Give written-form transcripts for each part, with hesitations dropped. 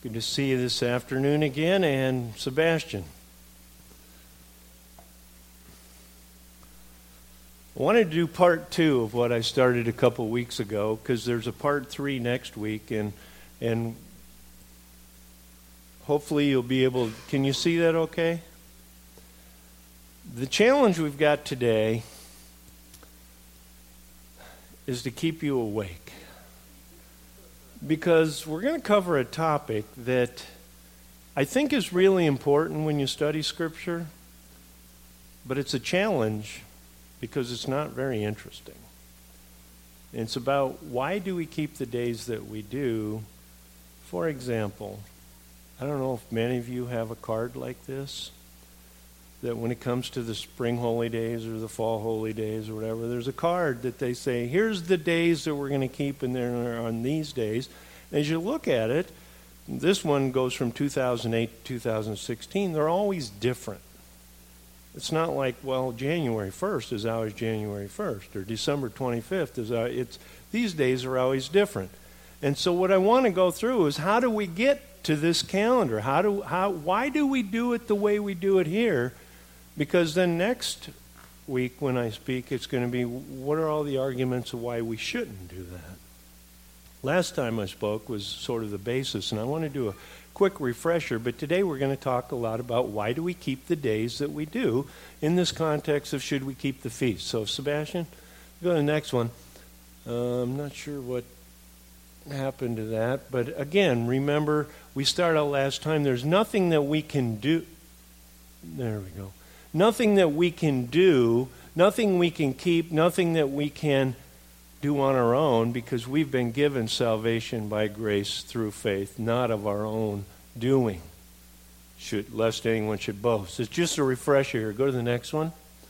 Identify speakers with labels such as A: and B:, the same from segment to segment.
A: Good to see you this afternoon again, and Sebastian. I wanted to do part 2 of what I started a couple weeks ago, because there's a part 3 next week, and hopefully you'll be able. Can you see that okay? The challenge we've got today is to keep you awake, because we're going to cover a topic that I think is really important when you study Scripture, but it's a challenge because it's not very interesting. It's about why do we keep the days that we do. For example, I don't know if many of you have a card like this, that when it comes to the spring holy days or the fall holy days or whatever, there's a card that they say, here's the days that we're going to keep in there on these days. As you look at it, this one goes from 2008 to 2016. They're always different. It's not like, well, January 1st is always January 1st, or December 25th is always, these days are always different. And so what I want to go through is, how do we get to this calendar? Why do we do it the way we do it here? Because then next week when I speak, it's going to be, what are all the arguments of why we shouldn't do that? Last time I spoke was sort of the basis, and I want to do a quick refresher, but today we're going to talk a lot about why do we keep the days that we do in this context of should we keep the feast. So, Sebastian, go to the next one. I'm not sure what happened to that, but again, remember, we started out last time, there's nothing that we can do. There we go. Nothing that we can do, nothing we can keep, nothing that we can do on our own, because we've been given salvation by grace through faith, not of our own doing, lest anyone should boast. It's just a refresher here. Go to the next one.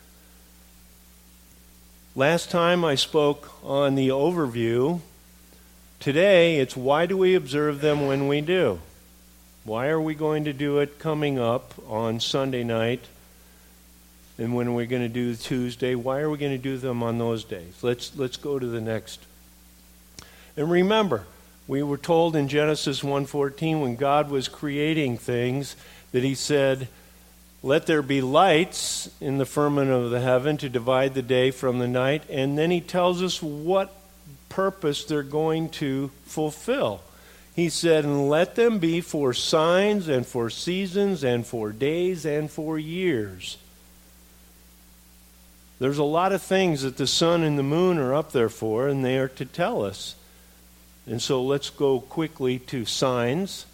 A: Last time I spoke on the overview. Today it's why do we observe them when we do? Why are we going to do it coming up on Sunday night? And when we're going to do Tuesday, why are we going to do them on those days? Let's go to the next. And remember, we were told in Genesis 1:14, when God was creating things, that he said, let there be lights in the firmament of the heaven to divide the day from the night. And then he tells us what purpose they're going to fulfill. He said, and let them be for signs and for seasons and for days and for years. There's a lot of things that the sun and the moon are up there for, and they are to tell us. And so let's go quickly to signs.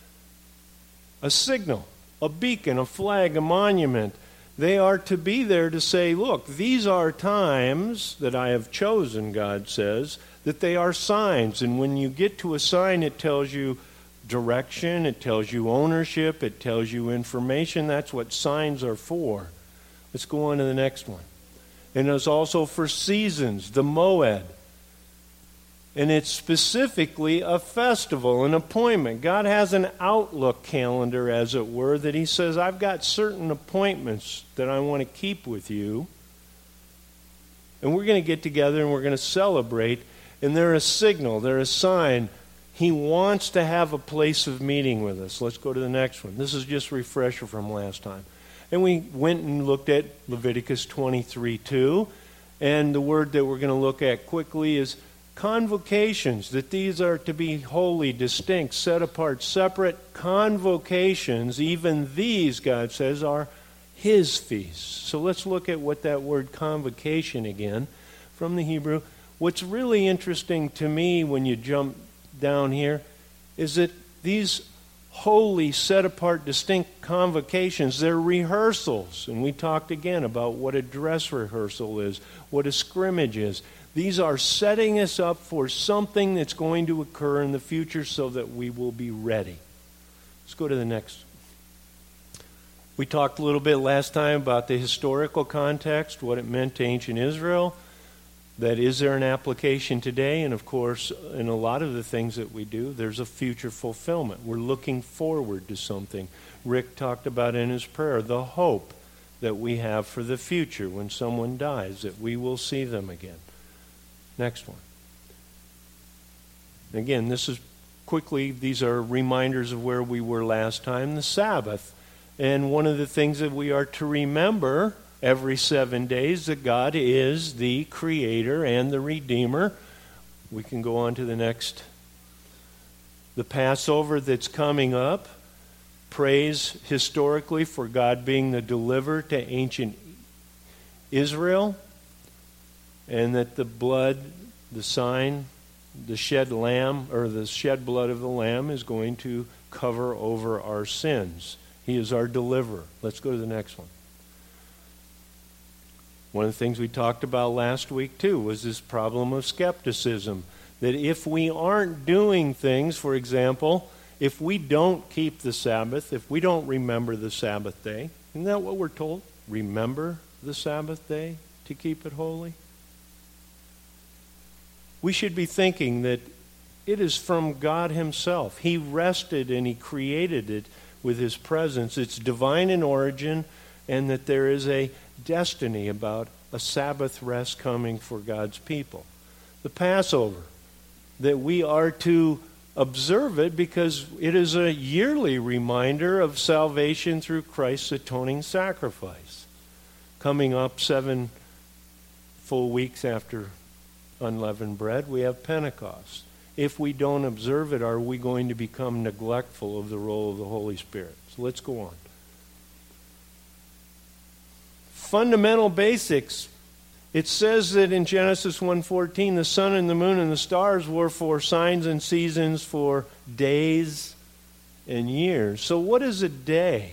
A: A signal, a beacon, a flag, a monument. They are to be there to say, look, these are times that I have chosen, God says, that they are signs. And when you get to a sign, it tells you direction, it tells you ownership, it tells you information. That's what signs are for. Let's go on to the next one. And it's also for seasons, the Moed. And it's specifically a festival, an appointment. God has an outlook calendar, as it were, that he says, I've got certain appointments that I want to keep with you. And we're going to get together and we're going to celebrate. And they're a signal, they're a sign. He wants to have a place of meeting with us. Let's go to the next one. This is just a refresher from last time. And we went and looked at Leviticus 23:2. And the word that we're going to look at quickly is convocations, that these are to be holy, distinct, set apart, separate convocations. Even these, God says, are his feasts. So let's look at what that word convocation again from the Hebrew. What's really interesting to me when you jump down here is that these holy, set-apart, distinct convocations, they're rehearsals. And we talked again about what a dress rehearsal is, what a scrimmage is. These are setting us up for something that's going to occur in the future so that we will be ready. Let's go to the next. We talked a little bit last time about the historical context, what it meant to ancient Israel. That is there an application today? And of course, in a lot of the things that we do, there's a future fulfillment. We're looking forward to something. Rick talked about in his prayer the hope that we have for the future when someone dies, that we will see them again. Next one. Again, this is quickly, these are reminders of where we were last time, the Sabbath. And one of the things that we are to remember every 7 days, that God is the Creator and the Redeemer. We can go on to the next. The Passover that's coming up, praise historically for God being the deliverer to ancient Israel, and that the blood, the sign, the shed lamb, or the shed blood of the lamb is going to cover over our sins. He is our deliverer. Let's go to the next one. One of the things we talked about last week too was this problem of skepticism. That if we aren't doing things, for example, if we don't keep the Sabbath, if we don't remember the Sabbath day, isn't that what we're told? Remember the Sabbath day to keep it holy? We should be thinking that it is from God Himself. He rested and He created it with His presence. It's divine in origin, and that there is a destiny about a Sabbath rest coming for God's people. The Passover, that we are to observe it because it is a yearly reminder of salvation through Christ's atoning sacrifice. Coming up 7 full weeks after unleavened bread, we have Pentecost. If we don't observe it, are we going to become neglectful of the role of the Holy Spirit? So let's go on. Fundamental basics. It says that in Genesis 1:14, the sun and the moon and the stars were for signs and seasons, for days and years. So what is a day?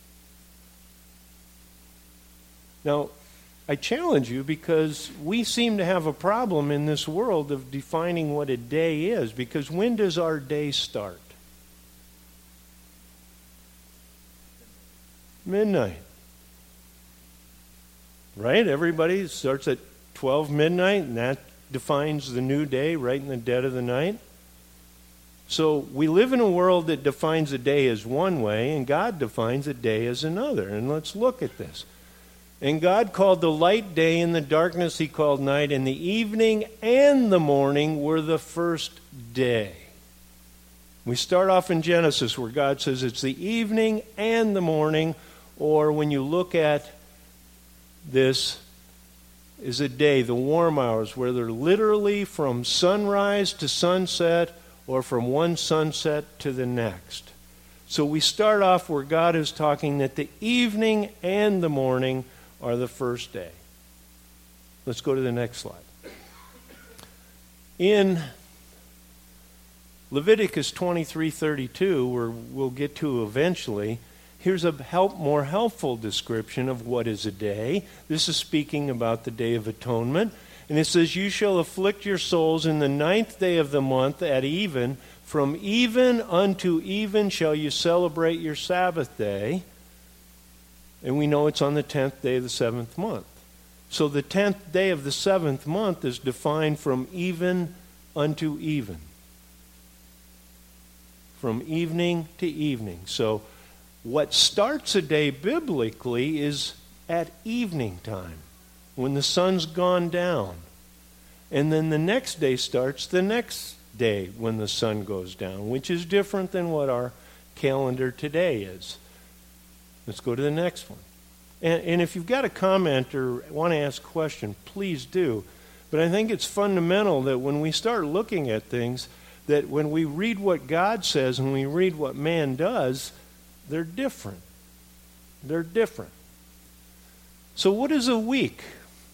A: Now, I challenge you because we seem to have a problem in this world of defining what a day is. Because when does our day start? Midnight. Right? Everybody starts at 12 midnight, and that defines the new day right in the dead of the night. So we live in a world that defines a day as one way, and God defines a day as another. And let's look at this. And God called the light day, and the darkness He called night, and the evening and the morning were the first day. We start off in Genesis where God says it's the evening and the morning, or when you look at this is a day, the warm hours, where they're literally from sunrise to sunset or from one sunset to the next. So we start off where God is talking that the evening and the morning are the first day. Let's go to the next slide. In Leviticus 23:32, where we'll get to eventually, here's a more helpful description of what is a day. This is speaking about the Day of Atonement. And it says, "You shall afflict your souls in the 9th day of the month at even. From even unto even shall you celebrate your Sabbath day." And we know it's on the 10th day of the 7th month. So the 10th day of the 7th month is defined from even unto even. From evening to evening. So what starts a day biblically is at evening time, when the sun's gone down. And then the next day starts the next day when the sun goes down, which is different than what our calendar today is. Let's go to the next one. And if you've got a comment or want to ask a question, please do. But I think it's fundamental that when we start looking at things, that when we read what God says and we read what man does, they're different. They're different. So what is a week?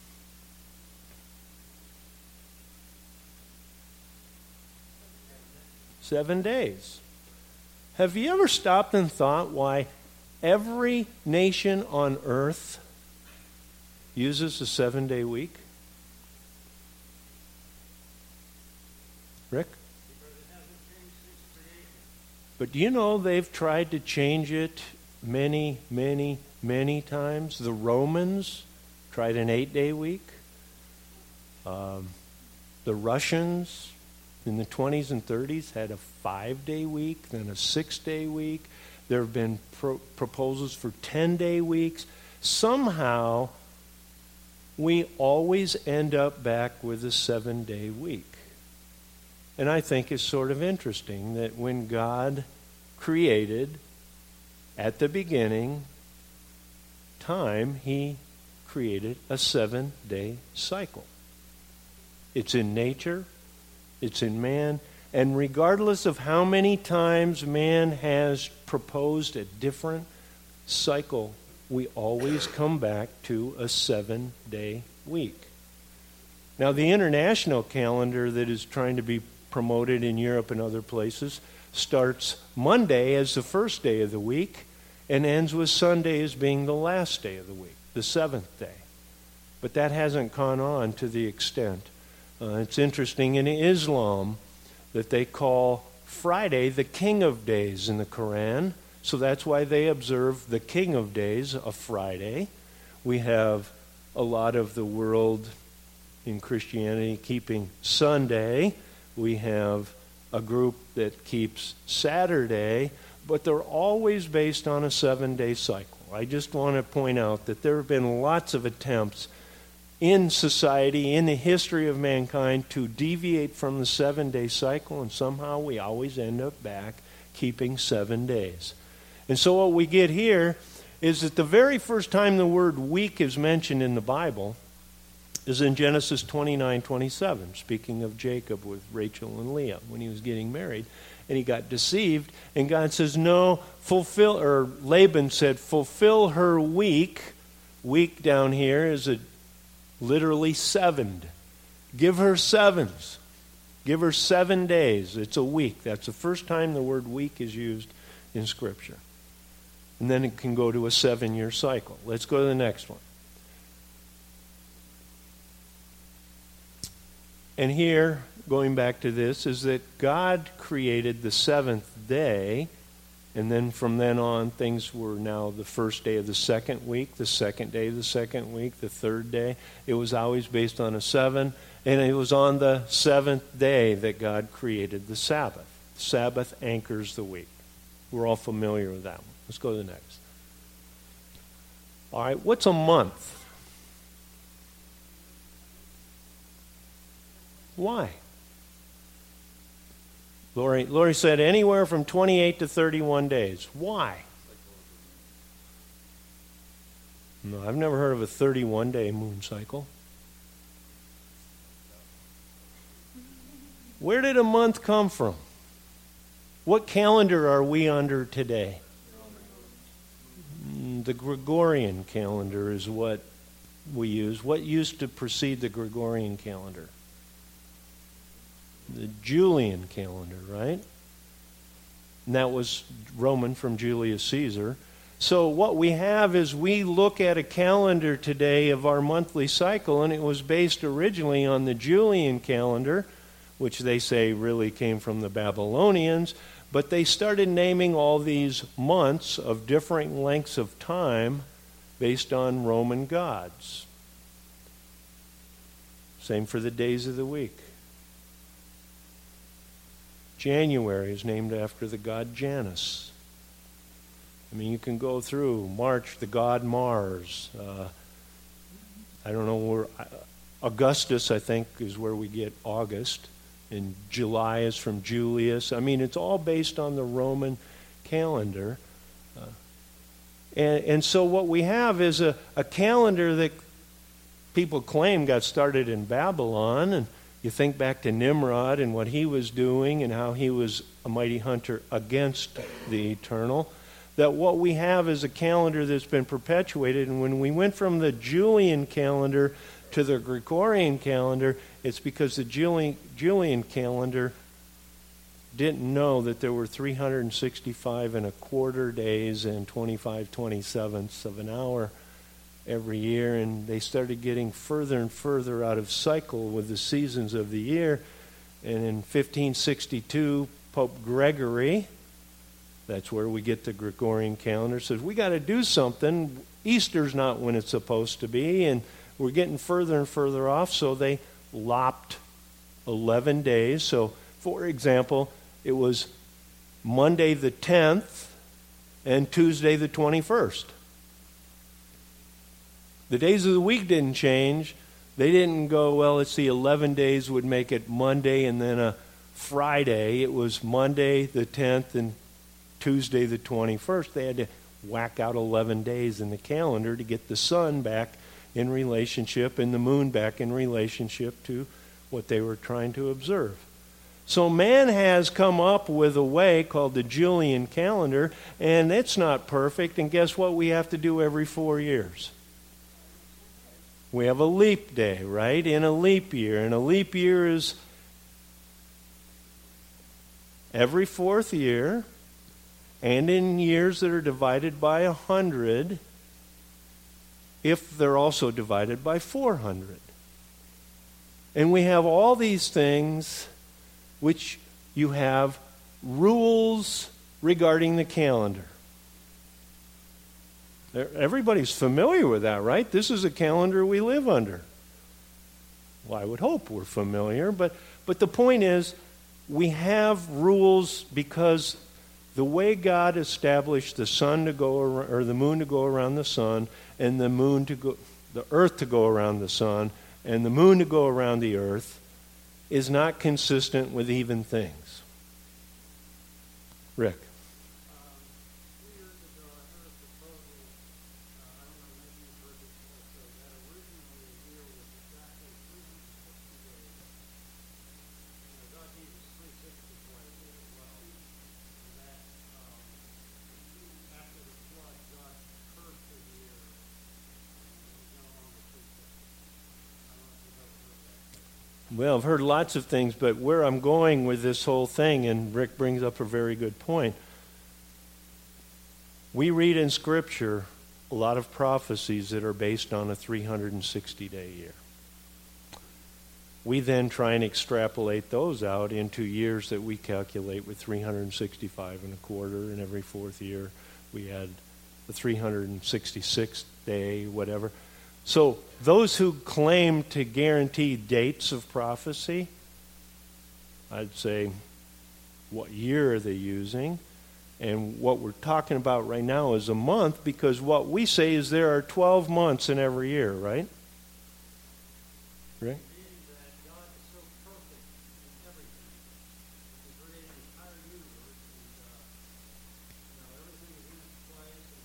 A: Seven days. Have you ever stopped and thought why every nation on earth uses a 7-day week? Rick? But do you know they've tried to change it many, many, many times? The Romans tried an 8-day week. The Russians in the 20s and 30s had a 5-day week, then a 6-day week. There have been proposals for 10-day weeks. Somehow, we always end up back with a 7-day week. And I think it's sort of interesting that when God created, at the beginning, time, he created a 7-day cycle. It's in nature, it's in man, and regardless of how many times man has proposed a different cycle, we always come back to a 7-day week. Now, the international calendar that is trying to be promoted in Europe and other places starts Monday as the first day of the week and ends with Sunday as being the last day of the week, the 7th day. But that hasn't gone on to the extent. It's interesting in Islam that they call Friday the King of Days in the Quran. So that's why they observe the King of Days, a Friday. We have a lot of the world in Christianity keeping Sunday. We have a group that keeps Saturday, but they're always based on a 7-day cycle. I just want to point out that there have been lots of attempts in society, in the history of mankind, to deviate from the 7-day cycle, and somehow we always end up back keeping 7 days. And so what we get here is that the very first time the word week is mentioned in the Bible is in Genesis 29:27, speaking of Jacob with Rachel and Leah when he was getting married. And he got deceived, and God says, no, Laban said, fulfill her week. Week down here is literally 7. Give her 7s. Give her 7 days. It's a week. That's the first time the word week is used in Scripture. And then it can go to a 7-year cycle. Let's go to the next one. And here, going back to this, is that God created the 7th day, and then from then on, things were now the first day of the second week, the second day of the second week, the third day. It was always based on a 7, and it was on the 7th day that God created the Sabbath. The Sabbath anchors the week. We're all familiar with that one. Let's go to the next. All right, what's a month? Why? Lori said anywhere from 28 to 31 days. Why? No, I've never heard of a 31-day moon cycle. Where did a month come from? What calendar are we under today? The Gregorian calendar is what we use. What used to precede the Gregorian calendar? The Julian calendar, right? And that was Roman from Julius Caesar. So what we have is we look at a calendar today of our monthly cycle, and it was based originally on the Julian calendar, which they say really came from the Babylonians, but they started naming all these months of different lengths of time based on Roman gods. Same for the days of the week. January is named after the god Janus. I mean, you can go through March, the god Mars. I don't know where Augustus, I think, is where we get August, and July is from Julius. I mean, it's all based on the Roman calendar. And so what we have is a calendar that people claim got started in Babylon, and you think back to Nimrod and what he was doing and how he was a mighty hunter against the eternal, that what we have is a calendar that's been perpetuated. And when we went from the Julian calendar to the Gregorian calendar, it's because the Julian calendar didn't know that there were 365 and a quarter days and 25 27ths of an hour every year, and they started getting further and further out of cycle with the seasons of the year. And in 1562, Pope Gregory, that's where we get the Gregorian calendar, says we got to do something. Easter's not when it's supposed to be, and we're getting further and further off, so they lopped 11 days. So, for example, it was Monday the 10th and Tuesday the 21st. The days of the week didn't change. They didn't go, well, let's see, 11 days would make it Monday and then a Friday, it was Monday the 10th and Tuesday the 21st. They had to whack out 11 days in the calendar to get the sun back in relationship and the moon back in relationship to what they were trying to observe. So man has come up with a way called the Julian calendar, and it's not perfect. And guess what we have to do every 4 years? We have a leap day, right? In a leap year. And a leap year is every fourth year, and in years that are divided by 100, if they're also divided by 400. And we have all these things which you have rules regarding the calendar. Everybody's familiar with that, right? This is a calendar we live under. Well, I would hope we're familiar, but the point is we have rules because the way God established the sun to go around, or the moon to go around the sun, and the earth to go around the sun, and the moon to go around the earth, is not consistent with even things. Rick.
B: 2 years ago, I heard a proposal, I don't know, maybe you've heard this also, that originally a year was exactly 360 days. God gave us 360 quite a bit as well. And that after the flood, God cursed the year, and it was no longer 360. I don't know if you've ever heard that.
A: Well, I've heard lots of things, but where I'm going with this whole thing, and Rick brings up a very good point, we read in Scripture a lot of prophecies that are based on a 360-day year. We then try and extrapolate those out into years that we calculate with 365 and a quarter, and every fourth year we add the 366th day, whatever. So those who claim to guarantee dates of prophecy, I'd say, what year are they using? And what we're talking about right now is a month, because what we say is there are 12 months in every year, right? Right?
B: Meaning that God is so perfect in everything. He created an entire universe, and everything is in its place. And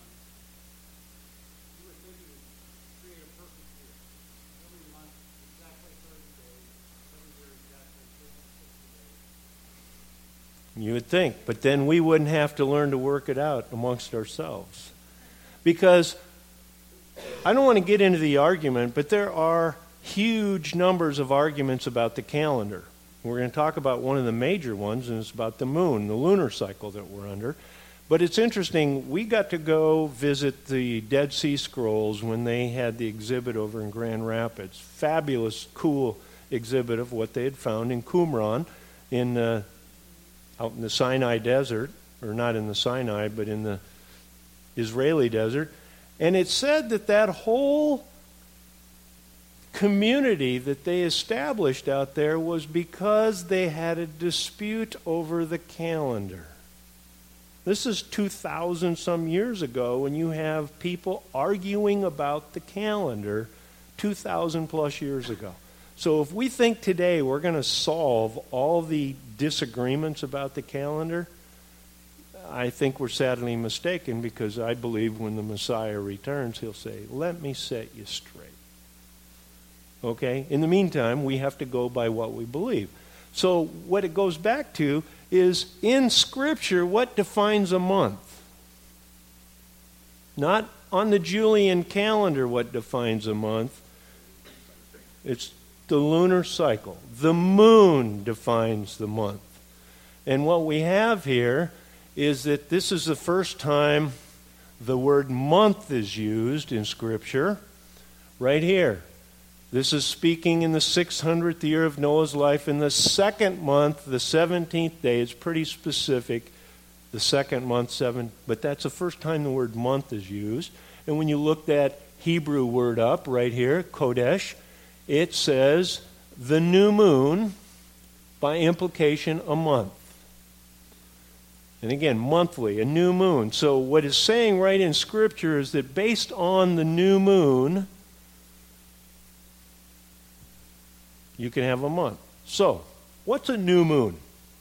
B: you would think He would create a perfect year. Every month, exactly 30 days. Every year, exactly 360 days.
A: You would think, but then we wouldn't have to learn to work it out amongst ourselves. Because I don't want to get into the argument, but there are huge numbers of arguments about the calendar. We're going to talk about one of the major ones, and it's about the moon, the lunar cycle that we're under. But it's interesting, we got to go visit the Dead Sea Scrolls when they had the exhibit over in Grand Rapids. Fabulous, cool exhibit of what they had found in Qumran, out in the Sinai desert, or not in the Sinai, but in the Israeli desert. And it said that that whole community that they established out there was because they had a dispute over the calendar. This is 2,000 some years ago, and you have people arguing about the calendar 2,000 plus years ago. So if we think today we're going to solve all the disagreements about the calendar, I think we're sadly mistaken, because I believe when the Messiah returns, he'll say, "Let me set you straight." Okay? In the meantime, we have to go by what we believe. So what it goes back to is, in Scripture, what defines a month? Not on the Julian calendar what defines a month. It's the lunar cycle. The moon defines the month. And what we have here is that this is the first time the word month is used in Scripture. Right here. This is speaking in the 600th year of Noah's life. In the second month, the 17th day, it's pretty specific. The second month, but that's the first time the word month is used. And when you look that Hebrew word up right here, Kodesh, it says the new moon, by implication, a month. And again, monthly, a new moon. So what it's saying right in Scripture is that based on the new moon, you can have a month. So, What's a new moon?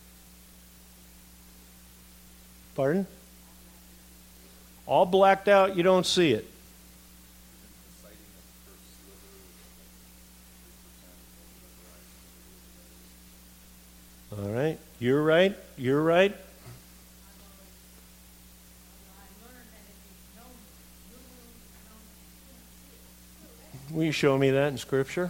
A: Pardon? All blacked out, you don't see it. All right. You're right. You're right. Will you show me that in Scripture?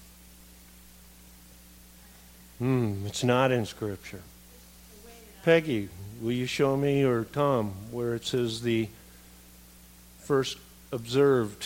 A: It's not in Scripture. Peggy, will you show me, or Tom, where it says the first observed?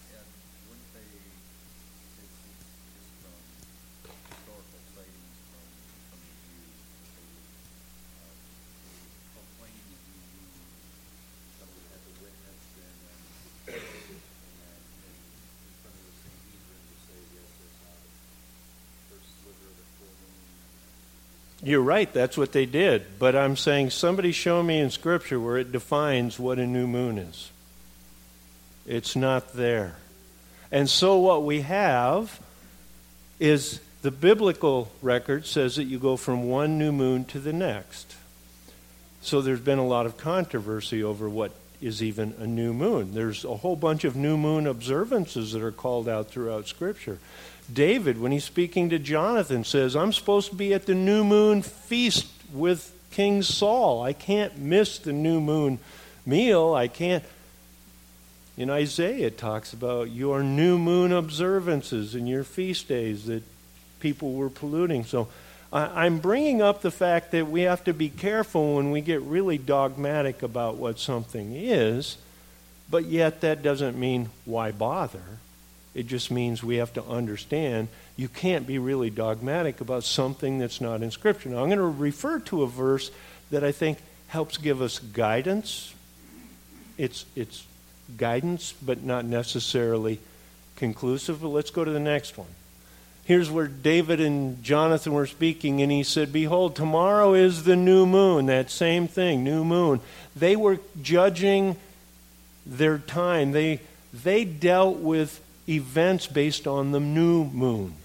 A: You're right, that's what they did. But I'm saying somebody show me in Scripture where it defines what a new moon is. It's not there. And so what we have is the biblical record says that you go from one new moon to the next. So there's been a lot of controversy over what is even a new moon. There's a whole bunch of new moon observances that are called out throughout Scripture. David, when he's speaking to Jonathan, says, I'm supposed to be at the new moon feast with King Saul. I can't miss the new moon meal. I can't. In Isaiah, it talks about your new moon observances and your feast days that people were polluting. So I'm bringing up the fact that we have to be careful when we get really dogmatic about what something is, but yet that doesn't mean why bother. It just means we have to understand you can't be really dogmatic about something that's not in Scripture. Now, I'm going to refer to a verse that I think helps give us guidance. It's guidance, but not necessarily conclusive. But let's go to the next one. Here's where David and Jonathan were speaking, and he said, Behold, tomorrow is the new moon. That same thing, new moon. They were judging their time. They dealt with events based on the new moon.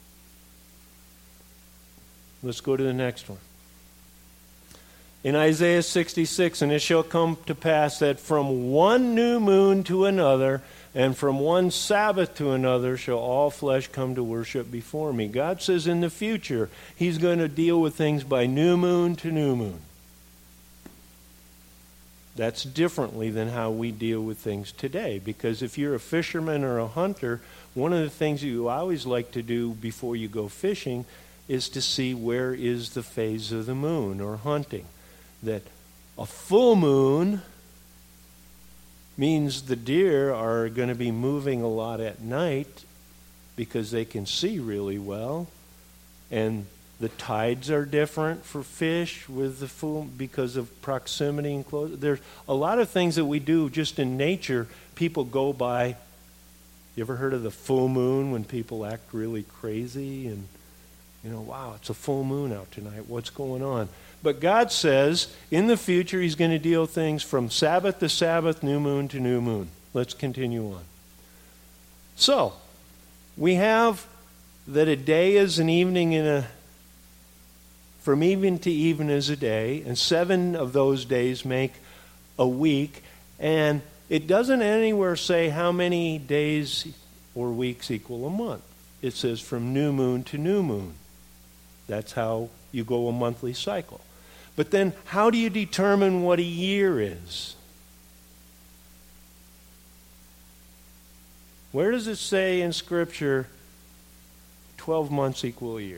A: Let's go to the next one. In Isaiah 66, and it shall come to pass that from one new moon to another, and from one Sabbath to another, shall all flesh come to worship before me. God says in the future, He's going to deal with things by new moon to new moon. That's differently than how we deal with things today. Because if you're a fisherman or a hunter, one of the things you always like to do before you go fishing is to see where is the phase of the moon or hunting. That a full moon means the deer are going to be moving a lot at night because they can see really well. And the tides are different for fish with the full because of proximity and close. There's a lot of things that we do just in nature. People go by. You ever heard of the full moon when people act really crazy and wow, it's a full moon out tonight. What's going on? But God says in the future He's going to deal things from Sabbath to Sabbath, new moon to new moon. Let's continue on. So we have that a day is an evening from even to even is a day, and 7 of those days make a week, and it doesn't anywhere say how many days or weeks equal a month. It says from new moon to new moon. That's how you go a monthly cycle. But then how do you determine what a year is? Where does it say in Scripture 12 months equal a year?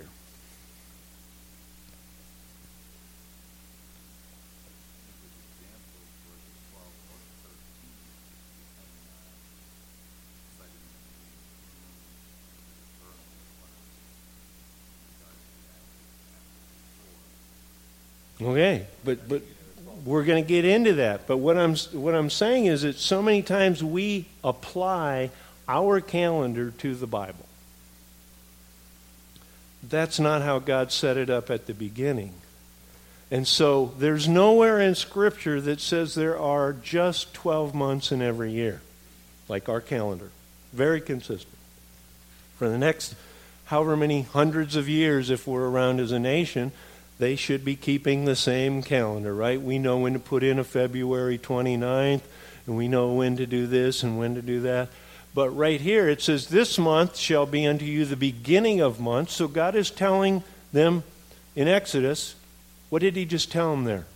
A: Okay, but we're going to get into that. But what I'm saying is that so many times we apply our calendar to the Bible. That's not how God set it up at the beginning. And so there's nowhere in Scripture that says there are just 12 months in every year, like our calendar. Very consistent. For the next however many hundreds of years, if we're around as a nation, they should be keeping the same calendar, right? We know when to put in a February 29th, and we know when to do this and when to do that. But right here it says, this month shall be unto you the beginning of months. So God is telling them in Exodus, what did he just tell them there?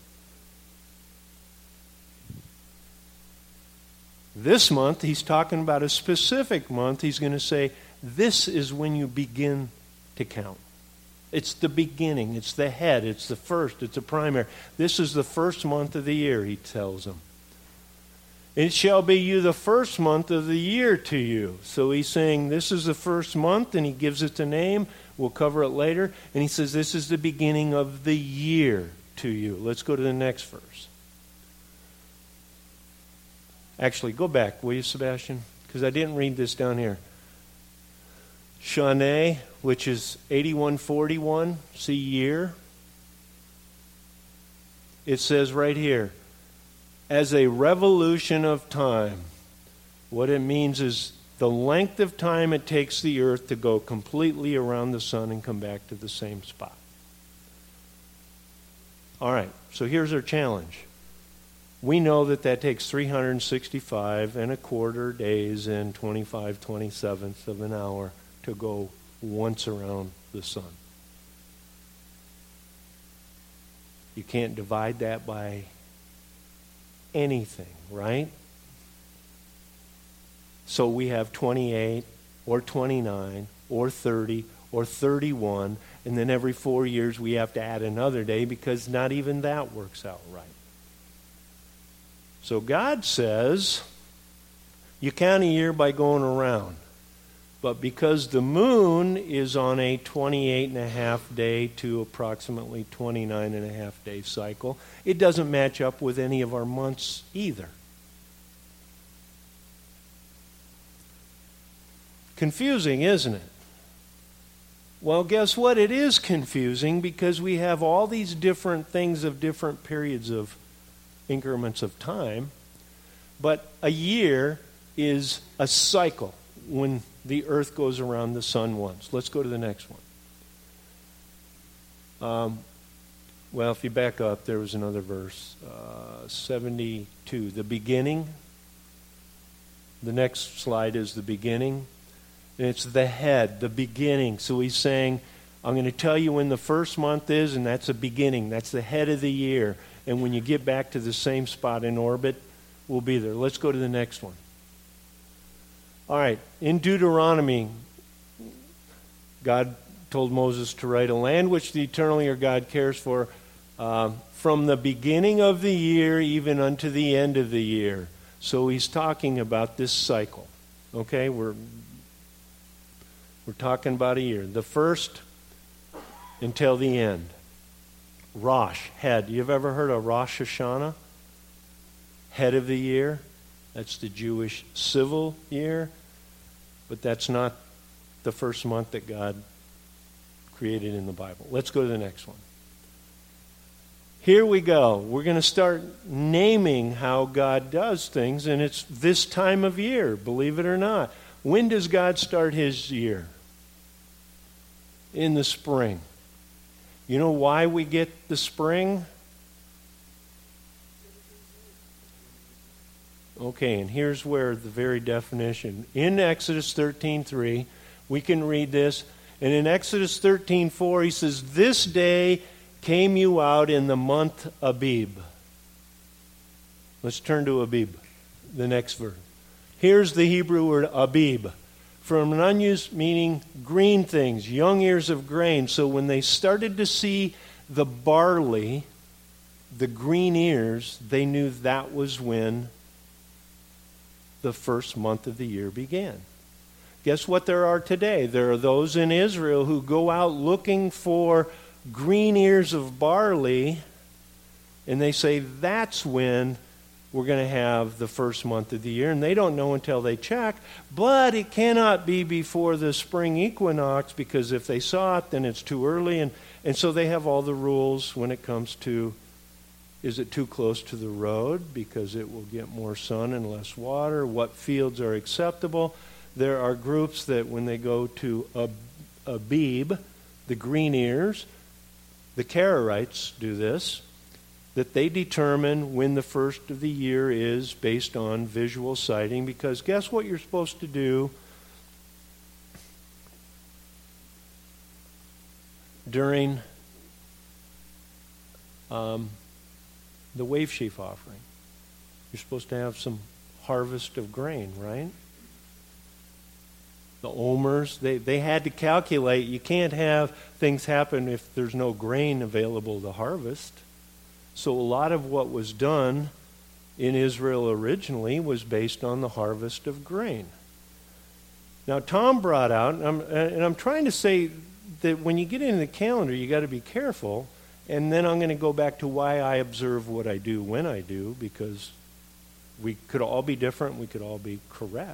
A: This month, he's talking about a specific month. He's going to say, this is when you begin to count. It's the beginning. It's the head. It's the first. It's the primary. This is the first month of the year, he tells them. It shall be you the first month of the year to you. So he's saying this is the first month, and he gives it the name. We'll cover it later. And he says this is the beginning of the year to you. Let's go to the next verse. Actually, go back, will you, Sebastian? Because I didn't read this down here. Shanae, which is 8141, see year. It says right here, as a revolution of time. What it means is the length of time it takes the earth to go completely around the sun and come back to the same spot. All right, so here's our challenge. We know that takes 365 and a quarter days and 25/27ths of an hour to go once around the sun. You can't divide that by anything, right? So we have 28 or 29 or 30 or 31, and then every 4 years we have to add another day because not even that works out right. So God says, you count a year by going around. But because the moon is on a 28.5 day to approximately 29.5 day cycle, it doesn't match up with any of our months either. Confusing, isn't it? Well, guess what? It is confusing because we have all these different things of different periods of increments of time, but a year is a cycle when the earth goes around the sun once. Let's go to the next one. Well, if you back up, there was another verse, 72. The beginning. The next slide is the beginning. And it's the head, the beginning. So he's saying, I'm going to tell you when the first month is, and that's a beginning. That's the head of the year. And when you get back to the same spot in orbit, we'll be there. Let's go to the next one. All right, in Deuteronomy, God told Moses to write a land which the eternal your God cares for from the beginning of the year even unto the end of the year. So he's talking about this cycle. Okay, we're talking about a year. The first until the end. Rosh, head. You've ever heard of Rosh Hashanah? Head of the year. That's the Jewish civil year. But that's not the first month that God created in the Bible. Let's go to the next one. Here we go. We're going to start naming how God does things, and it's this time of year, believe it or not. When does God start his year? In the spring. You know why we get the spring? Okay, and here's where the very definition. In Exodus 13:3, we can read this. And in Exodus 13:4, he says, this day came you out in the month Abib. Let's turn to Abib, the next verse. Here's the Hebrew word Abib. From an unused meaning green things, young ears of grain. So when they started to see the barley, the green ears, they knew that was when the first month of the year began. Guess what there are today? There are those in Israel who go out looking for green ears of barley, and they say that's when we're going to have the first month of the year, and they don't know until they check, but it cannot be before the spring equinox, because if they saw it, then it's too early, and so they have all the rules when it comes to, is it too close to the road because it will get more sun and less water, what fields are acceptable. There are groups that when they go to Abib, the green ears, the Karaites do this, that they determine when the first of the year is based on visual sighting, because guess what you're supposed to do during the wave sheaf offering? You're supposed to have some harvest of grain, right? The omers, they had to calculate. You can't have things happen if there's no grain available to harvest. So a lot of what was done in Israel originally was based on the harvest of grain. Now Tom brought out, and I'm trying to say that when you get into the calendar, you got to be careful. And then I'm going to go back to why I observe what I do when I do, because we could all be different, we could all be correct.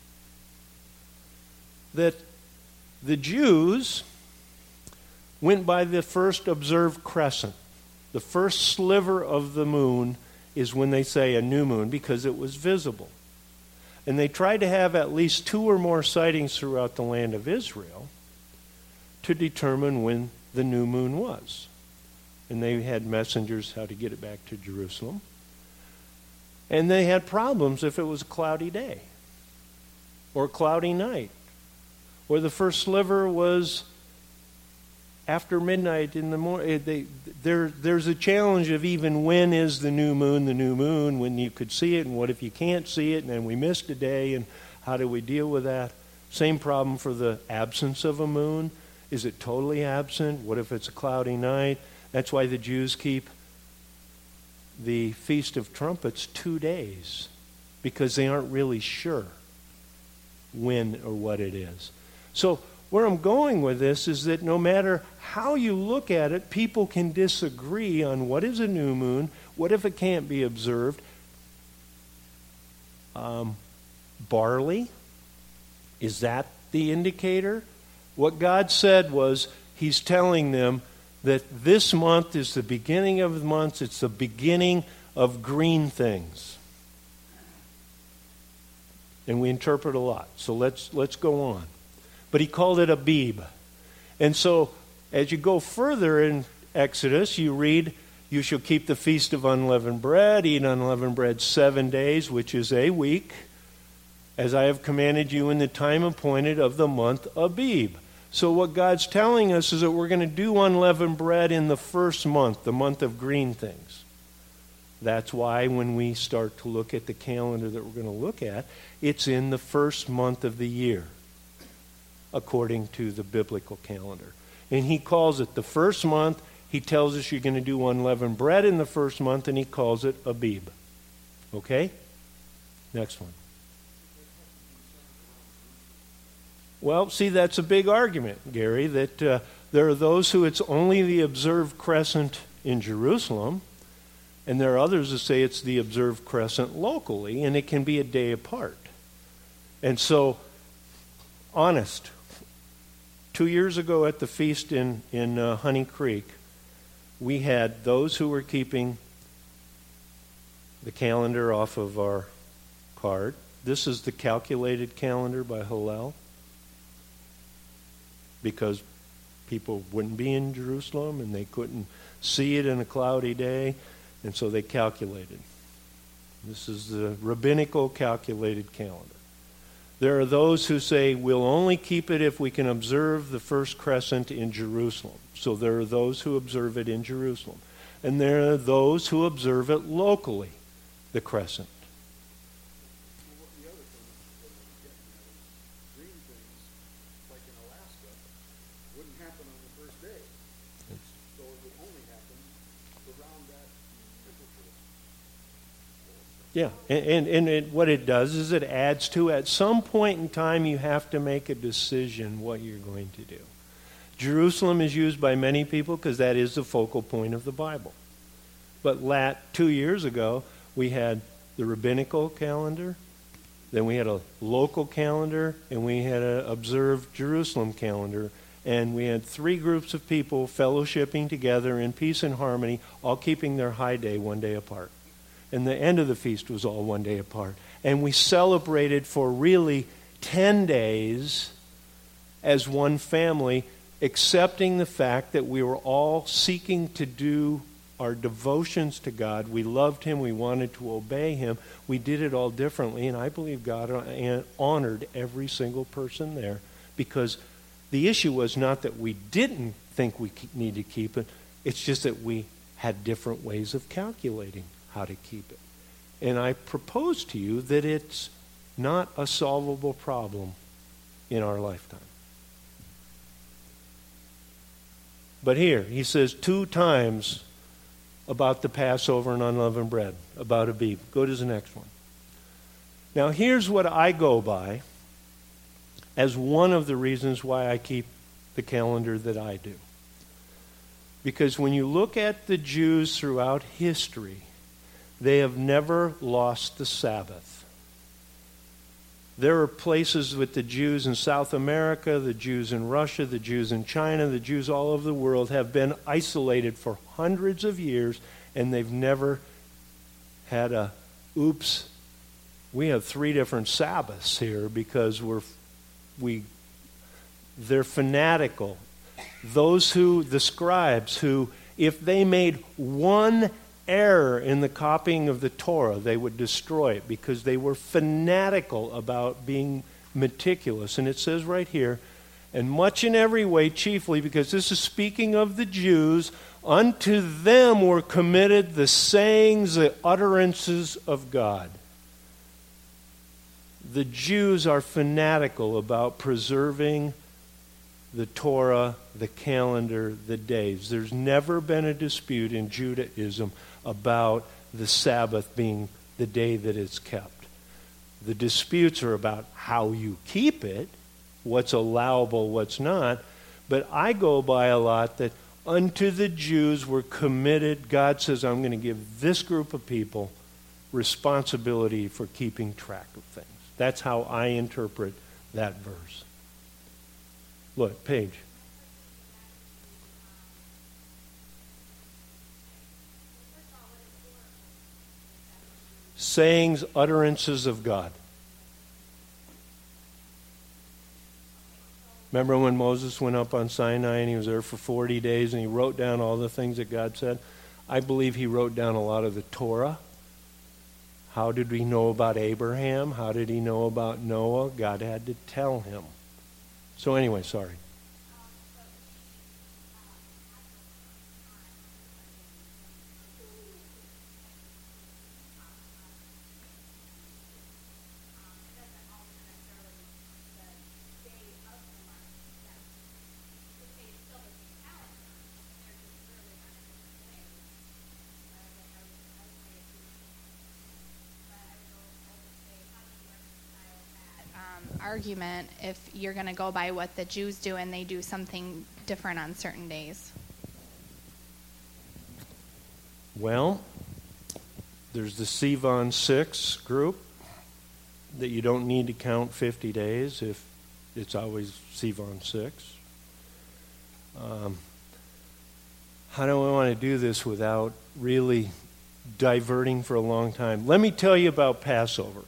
A: That the Jews went by the first observed crescent. The first sliver of the moon is when they say a new moon, because it was visible. And they tried to have at least 2 or more sightings throughout the land of Israel to determine when the new moon was. And they had messengers how to get it back to Jerusalem. And they had problems if it was a cloudy day or a cloudy night, or the first sliver was after midnight in the morning. There's a challenge of even when is the new moon, when you could see it, and what if you can't see it, and then we missed a day, and how do we deal with that? Same problem for the absence of a moon. Is it totally absent? What if it's a cloudy night? That's why the Jews keep the Feast of Trumpets 2 days, because they aren't really sure when or what it is. So where I'm going with this is that no matter how you look at it, people can disagree on what is a new moon, what if it can't be observed. Barley, is that the indicator? What God said was, He's telling them that this month is the beginning of the months, it's the beginning of green things. And we interpret a lot, so let's go on. But He called it Abib. And so, as you go further in Exodus, you read, you shall keep the feast of unleavened bread, eat unleavened bread 7 days, which is a week, as I have commanded you in the time appointed of the month Abib. So what God's telling us is that we're going to do unleavened bread in the first month, the month of green things. That's why when we start to look at the calendar that we're going to look at, it's in the first month of the year, according to the biblical calendar. And He calls it the first month. He tells us you're going to do unleavened bread in the first month, and He calls it Abib. Okay? Next one. Well, see, that's a big argument, Gary, that there are those who it's only the observed crescent in Jerusalem, and there are others who say it's the observed crescent locally, and it can be a day apart. And so, honest, 2 years ago at the feast in Honey Creek, we had those who were keeping the calendar off of our card. This is the calculated calendar by Hillel, because people wouldn't be in Jerusalem and they couldn't see it in a cloudy day, and so they calculated. This is the rabbinical calculated calendar. There are those who say we'll only keep it if we can observe the first crescent in Jerusalem. So there are those who observe it in Jerusalem. And there are those who observe it locally, the crescent.
B: Well, the other thing that I'm getting at is green things, like in Alaska, wouldn't happen on the first day. So it would only happen around that temperature.
A: Yeah, and what it does is it adds to, at some point in time, you have to make a decision what you're going to do. Jerusalem is used by many people because that is the focal point of the Bible. But 2 years ago, we had the rabbinical calendar, then we had a local calendar, and we had an observed Jerusalem calendar. And we had 3 groups of people fellowshipping together in peace and harmony, all keeping their high day 1 day apart. And the end of the feast was all 1 day apart. And we celebrated for really 10 days as one family, accepting the fact that we were all seeking to do our devotions to God. We loved Him. We wanted to obey Him. We did it all differently, and I believe God honored every single person there, because the issue was not that we didn't think we need to keep it. It's just that we had different ways of calculating how to keep it. And I propose to you that it's not a solvable problem in our lifetime. But here, he says 2 times about the Passover and unleavened bread, about Abib. Go to the next one. Now, here's what I go by as one of the reasons why I keep the calendar that I do. Because when you look at the Jews throughout history, they have never lost the Sabbath. There are places with the Jews in South America, the Jews in Russia, the Jews in China, the Jews all over the world have been isolated for hundreds of years, and they've never had a, oops, we have 3 different Sabbaths here because they're fanatical. The scribes who, if they made one error in the copying of the Torah, they would destroy it because they were fanatical about being meticulous. And it says right here, and much in every way, chiefly because this is speaking of the Jews, unto them were committed the sayings, the utterances of God. The Jews are fanatical about preserving the Torah, the calendar, the days. There's never been a dispute in Judaism about the Sabbath being the day that it's kept. The disputes are about how you keep it, what's allowable, what's not. But I go by a lot that unto the Jews were committed. God says, I'm going to give this group of people responsibility for keeping track of things. That's how I interpret that verse. Look, page. Sayings, utterances of God. Remember when Moses went up on Sinai and he was there for 40 days and he wrote down all the things that God said? I believe he wrote down a lot of the Torah. How did we know about Abraham? How did he know about Noah? God had to tell him. So anyway, sorry.
C: Argument if you're going to go by what the Jews do and they do something different on certain days?
A: Well, there's the Sivan 6 group that you don't need to count 50 days if it's always Sivan 6. How do I want to do this without really diverting for a long time? Let me tell you about Passover.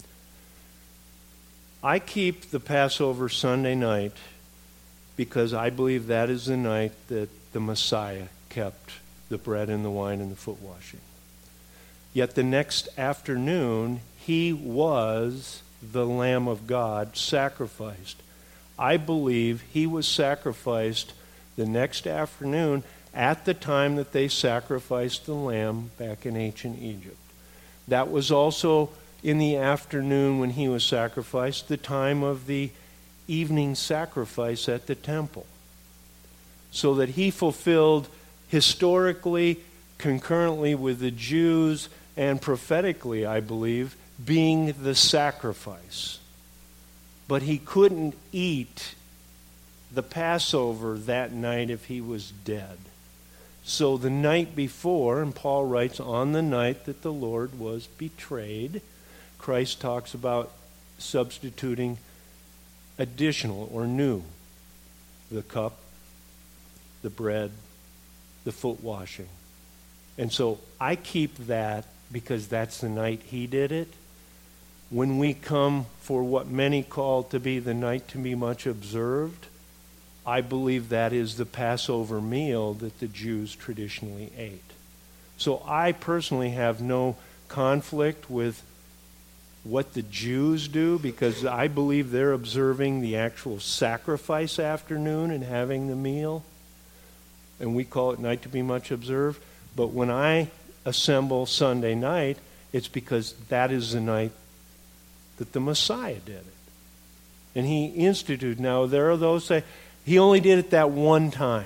A: I keep the Passover Sunday night because I believe that is the night that the Messiah kept the bread and the wine and the foot washing. Yet the next afternoon, he was the Lamb of God sacrificed. I believe he was sacrificed the next afternoon at the time that they sacrificed the lamb back in ancient Egypt. That was also in the afternoon when he was sacrificed, the time of the evening sacrifice at the temple. So that he fulfilled historically, concurrently with the Jews, and prophetically, I believe, being the sacrifice. But he couldn't eat the Passover that night if he was dead. So the night before, and Paul writes, on the night that the Lord was betrayed, Christ talks about substituting additional or new, the cup, the bread, the foot washing. And so I keep that because that's the night he did it. when we come for what many call to be the night to be much observed, I believe that is the Passover meal that the Jews traditionally ate. So I personally have no conflict with what the Jews do, because I believe they're observing the actual sacrifice afternoon and having the meal. And we call it night to be much observed. But when I assemble Sunday night, it's because that is the night that the Messiah did it. And he instituted. Now, there are those who say, he only did it that one time.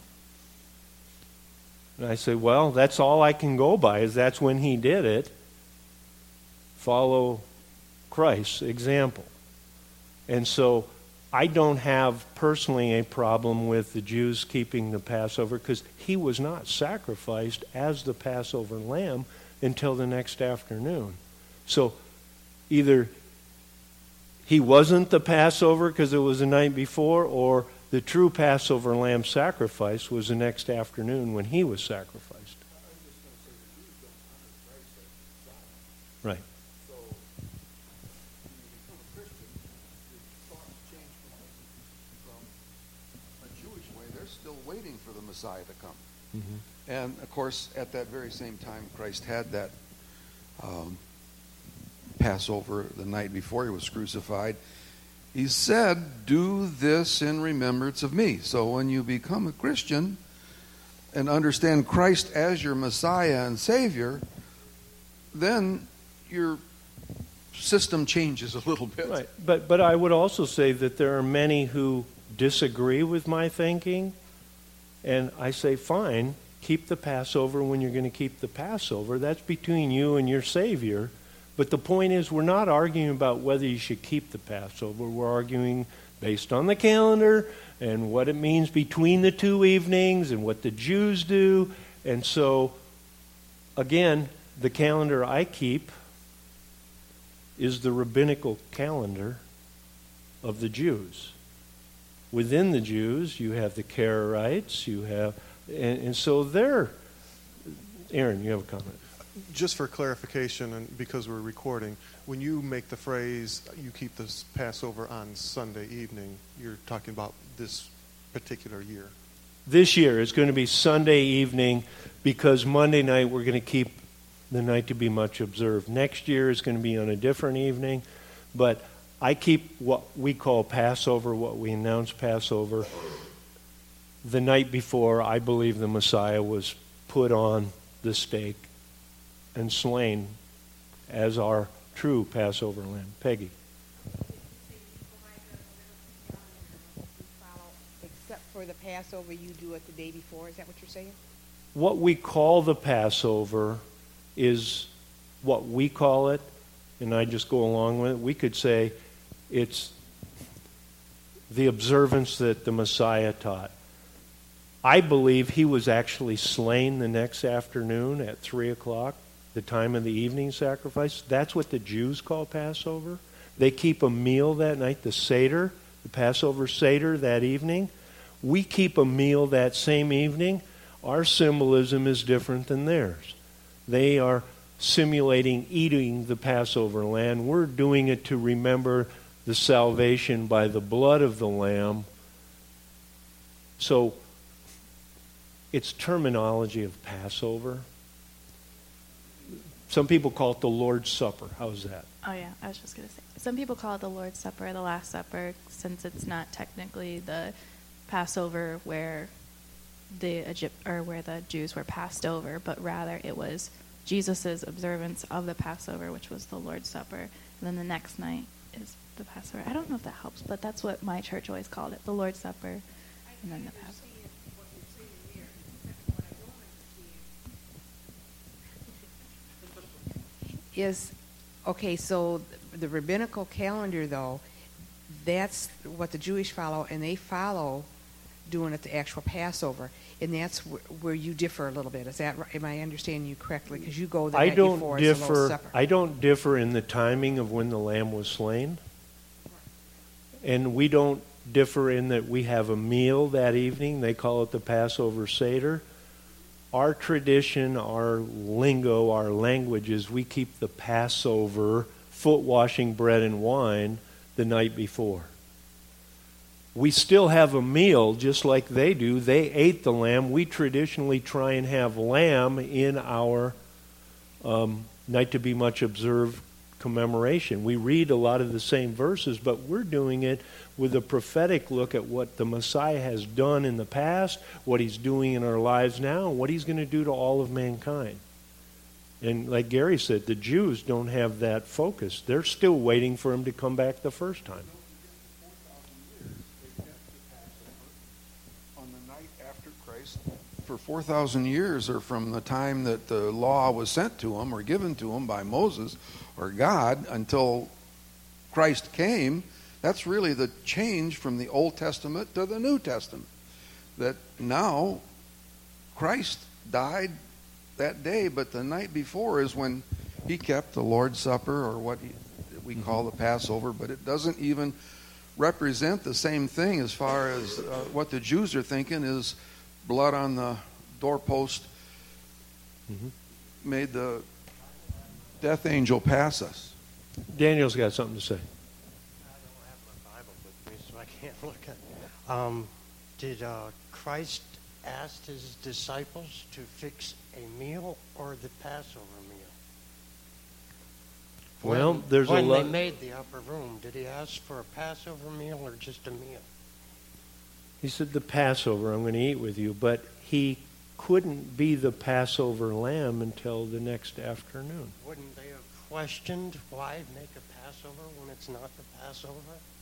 A: And I say, well, that's all I can go by, is that's when he did it. Follow Christ's example. And so I don't have personally a problem with the Jews keeping the Passover, because he was not sacrificed as the Passover lamb until the next afternoon. So either he wasn't the Passover because it was the night before, or the true Passover lamb sacrifice was the next afternoon when he was sacrificed. Right.
D: So, when you become a Christian, your thoughts change from a Jewish way. They're still waiting for the Messiah to come.
A: Mm-hmm.
D: And, of course, at that very same time, Christ had that Passover the night before he was crucified. He said, do this in remembrance of me. So when you become a Christian and understand Christ as your Messiah and Savior, then your system changes a little bit.
A: Right. But I would also say that there are many who disagree with my thinking, and I say, fine, keep the Passover when you're going to keep the Passover. That's between you and your Savior. But the point is, we're not arguing about whether you should keep the Passover. We're arguing based on the calendar and what it means between the two evenings and what the Jews do. And so, again, the calendar I keep is the rabbinical calendar of the Jews. Within the Jews, you have the Karaites, you have, and so they're. Aaron, you have a comment.
E: Just for clarification, and because we're recording, when you make the phrase, you keep this Passover on Sunday evening, you're talking about this particular year.
A: This year, it's going to be Sunday evening, because Monday night we're going to keep the night to be much observed. Next year is going to be on a different evening, but I keep what we call Passover, what we announce Passover, the night before I believe the Messiah was put on the stake and slain as our true Passover lamb. Peggy.
F: Except for the Passover, you do it the day before. Is that what you're saying?
A: What we call the Passover is what we call it, and I just go along with it. We could say it's the observance that the Messiah taught. I believe he was actually slain the next afternoon at 3 o'clock, the time of the evening sacrifice. That's what the Jews call Passover. They keep a meal that night, the Seder, the Passover Seder that evening. We keep a meal that same evening. Our symbolism is different than theirs. They are simulating eating the Passover lamb. We're doing it to remember the salvation by the blood of the Lamb. So it's terminology of Passover. Some people call it the Lord's Supper. How's that?
C: Oh, yeah, I was just going to say. Some people call it the Lord's Supper, the Last Supper, since it's not technically the Passover where the Jews were passed over, but rather it was Jesus' observance of the Passover, which was the Lord's Supper. And then the next night is the Passover. I don't know if that helps, but that's what my church always called it, the Lord's Supper, and then the Passover.
F: Okay, so the rabbinical calendar, though, that's what the Jewish follow, and they follow doing it the actual Passover, and that's where you differ a little bit. Is that right? Am I understanding you correctly? Because you go the night before as the Lord's Supper.
A: I don't differ in the timing of when the lamb was slain, and we don't differ in that we have a meal that evening. They call it the Passover Seder. Our tradition, our lingo, our language is we keep the Passover foot washing bread and wine the night before. We still have a meal just like they do. They ate the lamb. We traditionally try and have lamb in our night to be much observed commemoration. We read a lot of the same verses, but we're doing it with a prophetic look at what the Messiah has done in the past, what he's doing in our lives now, and what he's going to do to all of mankind. And like Gary said, the Jews don't have that focus. They're still waiting for him to come back the first time.
D: On the night after Christ, for 4,000 years, or from the time that the law was sent to them or given to them by Moses or God until Christ came, that's really the change from the Old Testament to the New Testament. That now Christ died that day, but the night before is when he kept the Lord's Supper, or what we call the Passover, but it doesn't even represent the same thing as far as what the Jews are thinking is blood on the doorpost made the death angel pass us.
A: Daniel's got something to say.
B: I don't have my Bible with me, so I can't look at it. Did Christ ask his disciples to fix a meal or the Passover meal?
A: Well, there's a
B: when
A: lot.
B: they made the upper room, did he ask for a Passover meal or just a meal?
A: He said, the Passover, I'm going to eat with you, but he couldn't be the Passover lamb until the next afternoon.
B: Wouldn't they have questioned why make a Passover when it's not the Passover?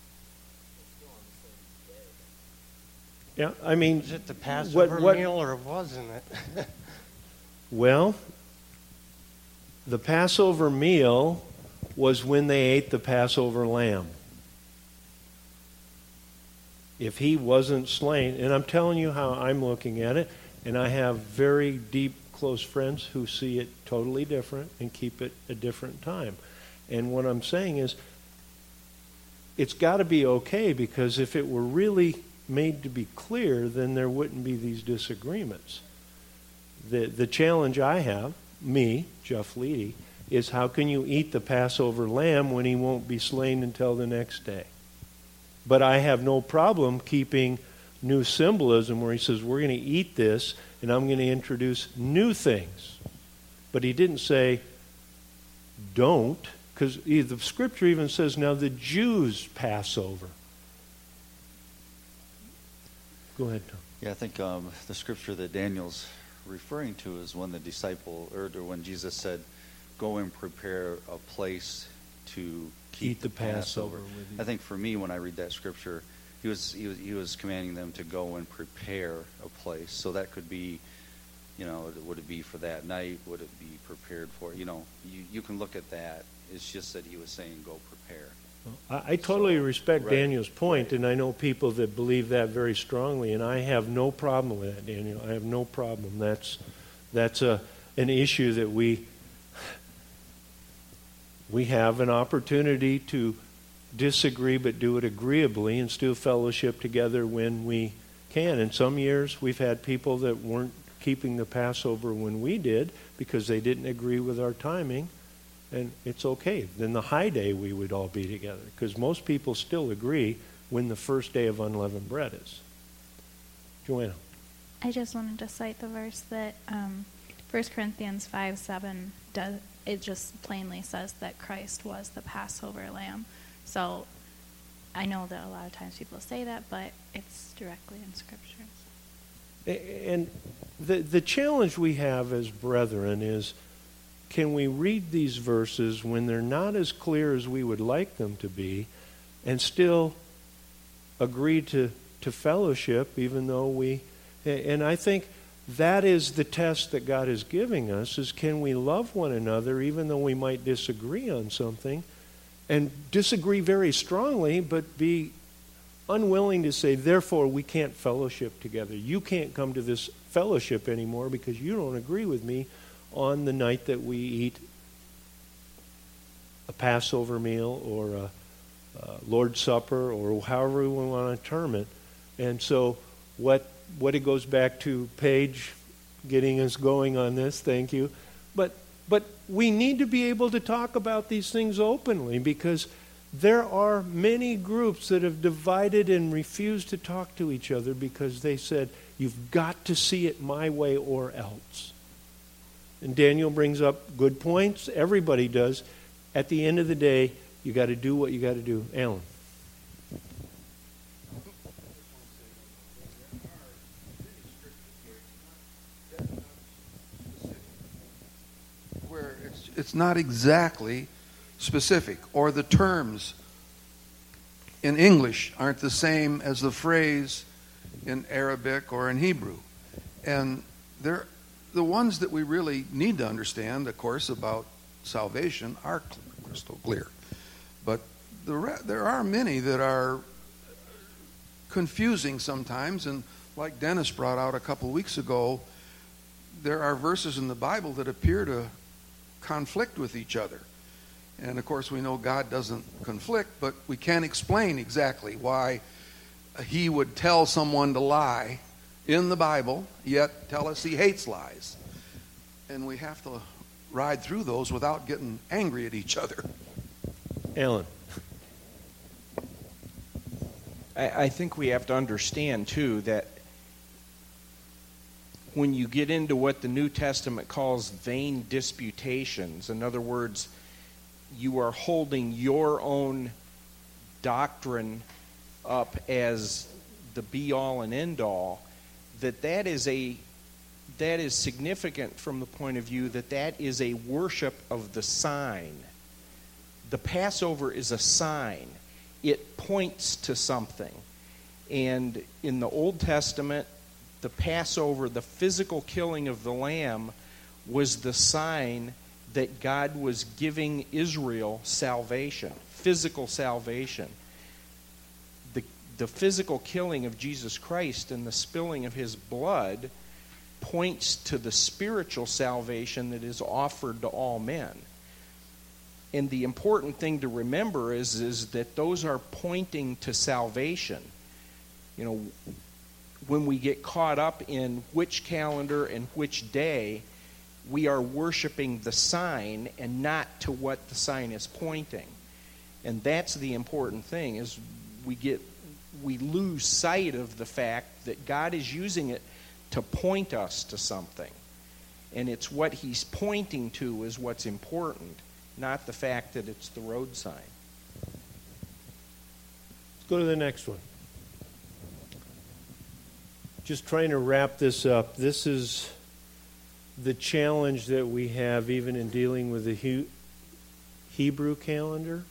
A: Yeah, I mean,
B: Was it the Passover
A: what
B: meal or wasn't it?
A: well, the Passover meal was when they ate the Passover lamb. If he wasn't slain, and I'm telling you how I'm looking at it, and I have very deep, close friends who see it totally different and keep it a different time. And what I'm saying is, it's got to be okay, because if it were really made to be clear, then there wouldn't be these disagreements. The challenge I have, me, Jeff Leedy, is how can you eat the Passover lamb when he won't be slain until the next day? But I have no problem keeping new symbolism where he says, we're going to eat this, and I'm going to introduce new things. But he didn't say, don't, because the Scripture even says, now the Jews' Passover. Go ahead, Tom.
G: Yeah, I think the Scripture that Daniel's referring to is when the disciple, or when Jesus said, go and prepare a place to keep
A: the Passover with you.
G: I think for me, when I read that Scripture, he was commanding them to go and prepare a place. So that could be, would it be for that night? Would it be prepared for? You can look at that. It's just that he was saying, go prepare.
A: I totally respect
G: right,
A: Daniel's point,
G: right.
A: And I know people that believe that very strongly, and I have no problem with that, Daniel. I have no problem. That's an issue that we have an opportunity to disagree but do it agreeably and still fellowship together when we can. And some years we've had people that weren't keeping the Passover when we did because they didn't agree with our timing, and it's okay. Then the high day we would all be together, because most people still agree when the first day of unleavened bread is. Joanna.
C: I just wanted to cite the verse that 1 Corinthians 5:7 does. It just plainly says that Christ was the Passover lamb. So I know that a lot of times people say that, but it's directly in Scripture.
A: And the challenge we have as brethren is, can we read these verses when they're not as clear as we would like them to be and still agree to fellowship even though we... And I think that is the test that God is giving us, is can we love one another even though we might disagree on something, and disagree very strongly, but be unwilling to say, therefore we can't fellowship together. You can't come to this fellowship anymore because you don't agree with me on the night that we eat a Passover meal or a Lord's Supper, or however we want to term it. And so what it goes back to Paige getting us going on this, thank you. But we need to be able to talk about these things openly, because there are many groups that have divided and refused to talk to each other because they said, you've got to see it my way or else. And Daniel brings up good points. Everybody does. At the end of the day, you got to do what you got to do. Alan.
D: Where it's not exactly specific, or the terms in English aren't the same as the phrase in Arabic or in Hebrew. And the ones that we really need to understand, of course, about salvation are crystal clear. But there are many that are confusing sometimes, and like Dennis brought out a couple weeks ago, there are verses in the Bible that appear to conflict with each other. And of course we know God doesn't conflict, but we can't explain exactly why he would tell someone to lie in the Bible, yet tell us he hates lies. And we have to ride through those without getting angry at each other.
A: Alan.
H: I think we have to understand, too, that when you get into what the New Testament calls vain disputations, in other words, you are holding your own doctrine up as the be-all and end-all, that is significant from the point of view that is a worship of the sign. The Passover is a sign. It points to something. And in the Old Testament, the Passover, the physical killing of the lamb, was the sign that God was giving Israel salvation, physical salvation. The physical killing of Jesus Christ and the spilling of his blood points to the spiritual salvation that is offered to all men. And the important thing to remember is that those are pointing to salvation. You know, when we get caught up in which calendar and which day, we are worshiping the sign and not to what the sign is pointing. And that's the important thing, is we lose sight of the fact that God is using it to point us to something. And it's what he's pointing to is what's important, not the fact that it's the road sign.
A: Let's go to the next one. Just trying to wrap this up. This is the challenge that we have even in dealing with the Hebrew calendar.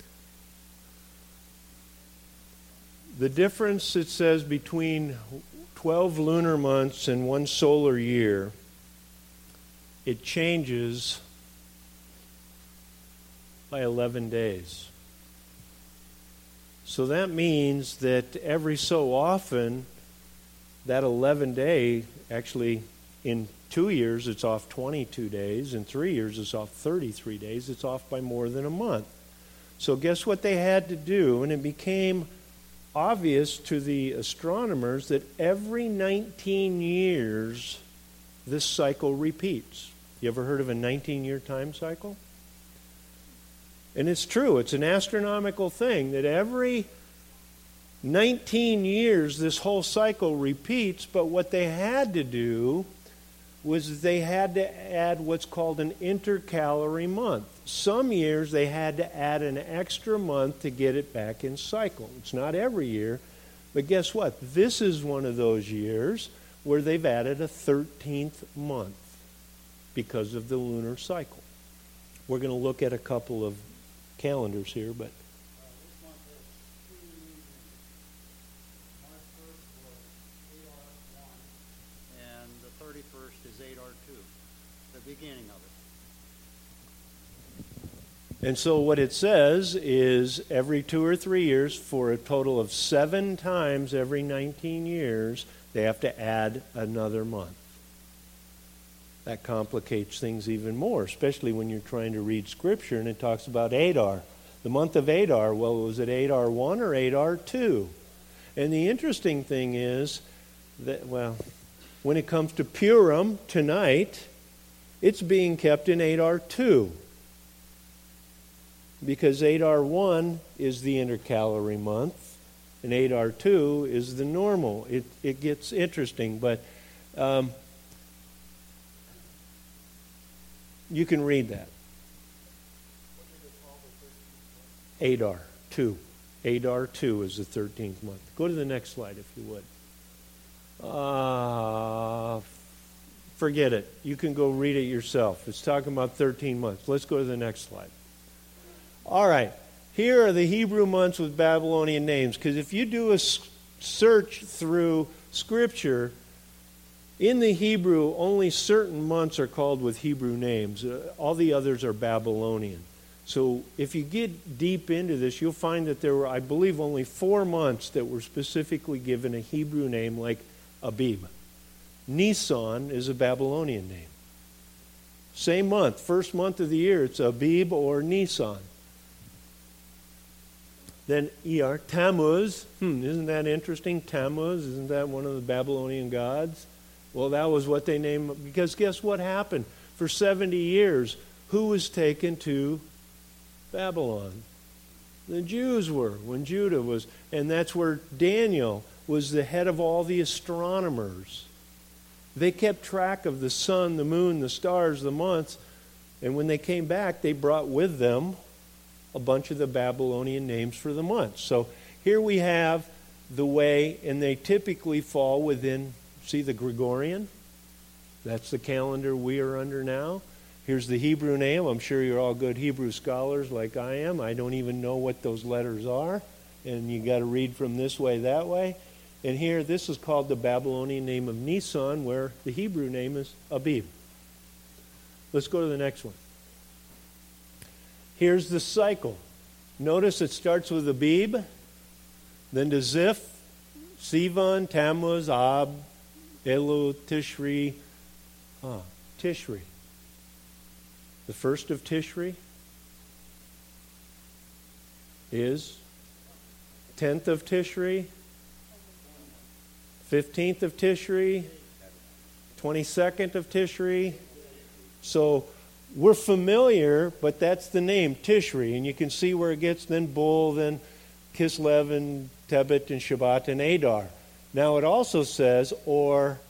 A: The difference, it says, between 12 lunar months and one solar year, it changes by 11 days. So that means that every so often, that 11 day, actually in 2 years it's off 22 days, in 3 years it's off 33 days, it's off by more than a month. So guess what they had to do? And it became obvious to the astronomers that every 19 years this cycle repeats. You ever heard of a 19-year time cycle? And it's true, it's an astronomical thing that every 19 years this whole cycle repeats, but what they had to do was they had to add what's called an intercalary month. Some years they had to add an extra month to get it back in cycle. It's not every year, but guess what? This is one of those years where they've added a 13th month because of the lunar cycle. We're going to look at a couple of calendars here, but
B: This month has 2 evenings. March 1st was 8R1, and the 31st is 8R2, the beginning of it.
A: and so what it says is every 2 or 3 years, for a total of 7 times every 19 years, they have to add another month. That complicates things even more, especially when you're trying to read Scripture and it talks about Adar. The month of Adar, well, was it Adar 1 or Adar 2? And the interesting thing is that, well, when it comes to Purim tonight, It's being kept in Adar 2. Because Adar 1 is the intercalary month, and Adar 2 is the normal. It gets interesting, but you can read that. Adar 2. Adar 2 is the 13th month. Go to the next slide, if you would. Forget it. You can go read it yourself. It's talking about 13 months. Let's go to the next slide. All right. Here are the Hebrew months with Babylonian names. Because if you do a search through Scripture, in the Hebrew, only certain months are called with Hebrew names. All the others are Babylonian. So if you get deep into this, you'll find that there were, I believe, only 4 months that were specifically given a Hebrew name like Abib. Nisan is a Babylonian name. Same month, first month of the year, it's Abib or Nisan. Then Tammuz. Isn't that interesting? Tammuz, isn't that one of the Babylonian gods? Well, that was what they named, because guess what happened? For 70 years, who was taken to Babylon? The Jews were, when Judah was, and that's where Daniel was the head of all the astronomers. They kept track of the sun, the moon, the stars, the months, and when they came back, they brought with them a bunch of the Babylonian names for the months. So here we have the way, and they typically fall within, see the Gregorian? That's the calendar we are under now. Here's the Hebrew name. I'm sure you're all good Hebrew scholars like I am. I don't even know what those letters are. And you got to read from this way, that way. And here, this is called the Babylonian name of Nisan, where the Hebrew name is Abib. Let's go to the next one. Here's the cycle. Notice it starts with Abib, then to Ziph, Sivan, Tammuz, Ab, Elul, Tishri, Tishri. The first of Tishri is 10th of Tishri, 15th of Tishri, 22nd of Tishri. So we're familiar, but that's the name, Tishri. And you can see where it gets, then Bul, then Kislev, and Tebet, and Shabbat, and Adar. Now it also says, or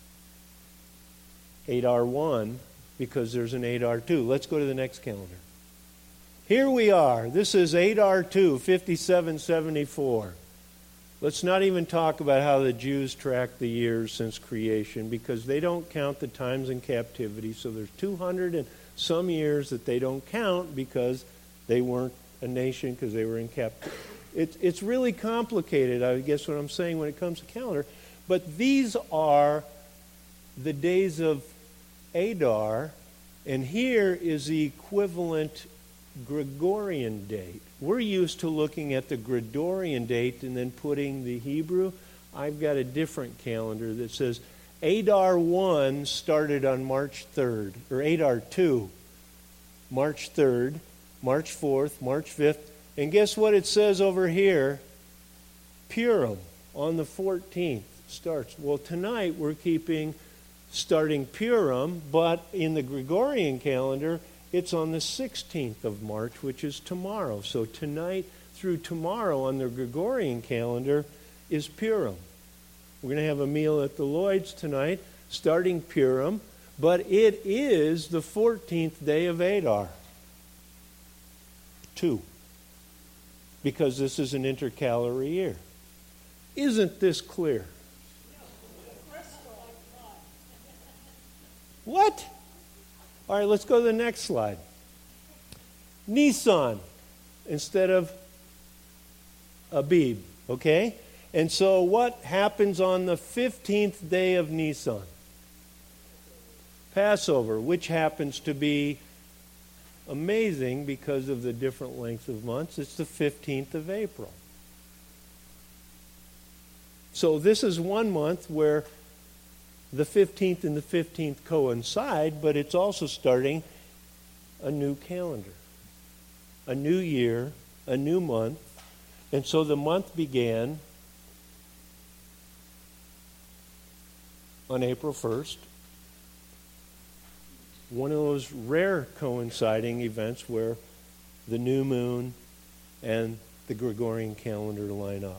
A: Adar 1, because there's an Adar 2. Let's go to the next calendar. Here we are. This is Adar 2, 5774. Let's not even talk about how the Jews track the years since creation, because they don't count the times in captivity. So there's 200 and some years that they don't count because they weren't a nation, because they were in captivity. It's really complicated, I guess what I'm saying, when it comes to calendar. But these are the days of Adar, and here is the equivalent Gregorian date. We're used to looking at the Gregorian date and then putting the Hebrew. I've got a different calendar that says Adar 1 started on March 3rd, or Adar 2, March 3rd, March 4th, March 5th. And guess what it says over here? Purim on the 14th starts. Well, tonight we're starting Purim, but in the Gregorian calendar, it's on the 16th of March, which is tomorrow. So tonight through tomorrow on the Gregorian calendar is Purim. We're going to have a meal at the Lloyd's tonight, starting Purim, but it is the 14th day of Adar. 2. Because this is an intercalary year. Isn't this clear? What? All right, let's go to the next slide. Nisan instead of Abib, okay? And so what happens on the 15th day of Nisan? Passover, which happens to be amazing because of the different length of months. It's the 15th of April. So this is one month where the 15th and the 15th coincide, but it's also starting a new calendar, a new year, a new month. And so the month began on April 1st. one of those rare coinciding events where the new moon and the Gregorian calendar line up.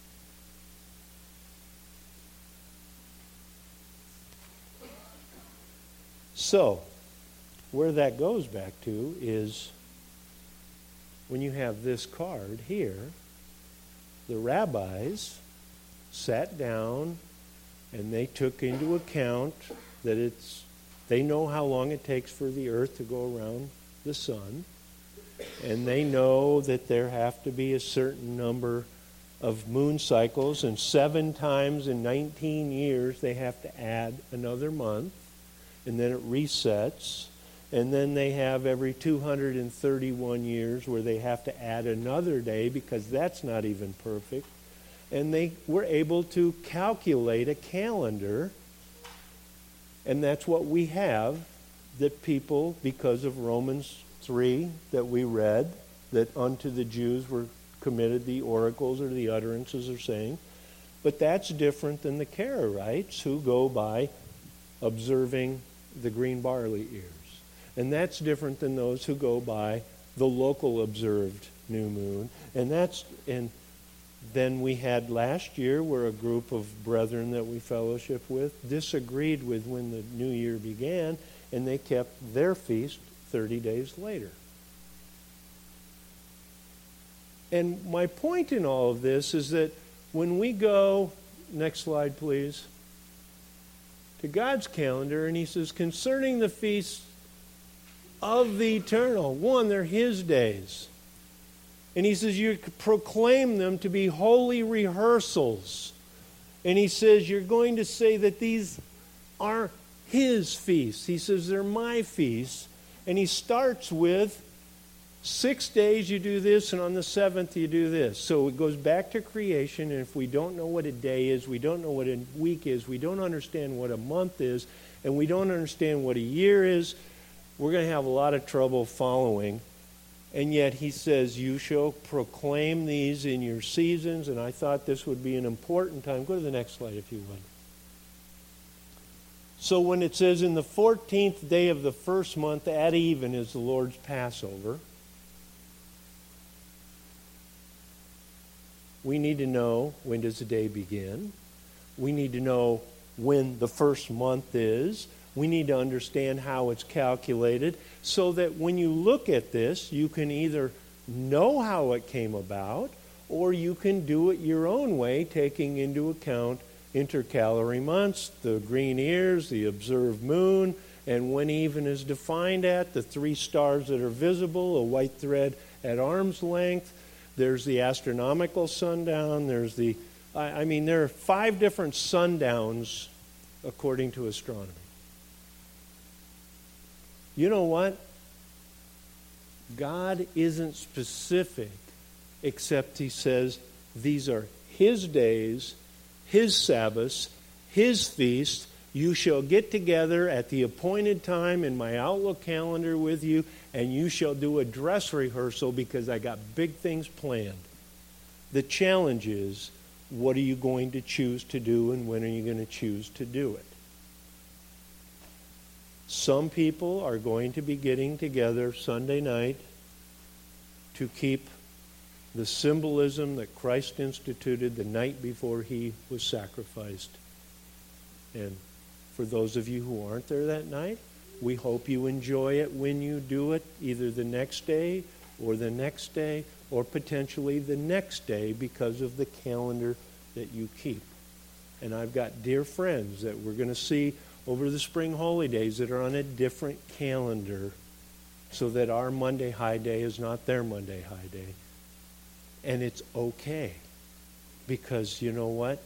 A: So, where that goes back to is when you have this card here, the rabbis sat down and they took into account that they know how long it takes for the earth to go around the sun, and they know that there have to be a certain number of moon cycles, and 7 times in 19 years they have to add another month, and then it resets, and then they have every 231 years where they have to add another day because that's not even perfect. And they were able to calculate a calendar, and that's what we have, that people, because of Romans 3 that we read, that unto the Jews were committed the oracles or the utterances are saying. But that's different than the Karaites who go by observing the green barley ears. And that's different than those who go by the local observed new moon. And then we had last year where a group of brethren that we fellowship with disagreed with when the new year began, and they kept their feast 30 days later. And my point in all of this is that when we go, next slide please, to God's calendar, and he says, concerning the feasts of the eternal, one, they're his days. And he says, you proclaim them to be holy rehearsals. And he says, you're going to say that these are his feasts. He says, they're my feasts. And he starts with 6 days you do this, and on the 7th you do this. So it goes back to creation, and if we don't know what a day is, we don't know what a week is, we don't understand what a month is, and we don't understand what a year is, we're going to have a lot of trouble following. And yet he says, you shall proclaim these in your seasons, and I thought this would be an important time. Go to the next slide if you would. So when it says, in the 14th day of the first month at even is the Lord's Passover, we need to know, when does the day begin? We need to know when the first month is. We need to understand how it's calculated so that when you look at this, you can either know how it came about or you can do it your own way, taking into account intercalary months, the green ears, the observed moon, and when even is defined at, the 3 stars that are visible, a white thread at arm's length. There's the astronomical sundown. There are 5 different sundowns according to astronomy. You know what? God isn't specific, except he says these are his days, his Sabbaths, his feasts. You shall get together at the appointed time in my Outlook calendar with you, and you shall do a dress rehearsal because I got big things planned. The challenge is, what are you going to choose to do, and when are you going to choose to do it? Some people are going to be getting together Sunday night to keep the symbolism that Christ instituted the night before he was sacrificed. And for those of you who aren't there that night, we hope you enjoy it when you do it, either the next day or the next day or potentially the next day because of the calendar that you keep. And I've got dear friends that we're going to see over the spring holidays that are on a different calendar so that our Monday high day is not their Monday high day. And it's okay. Because you know what?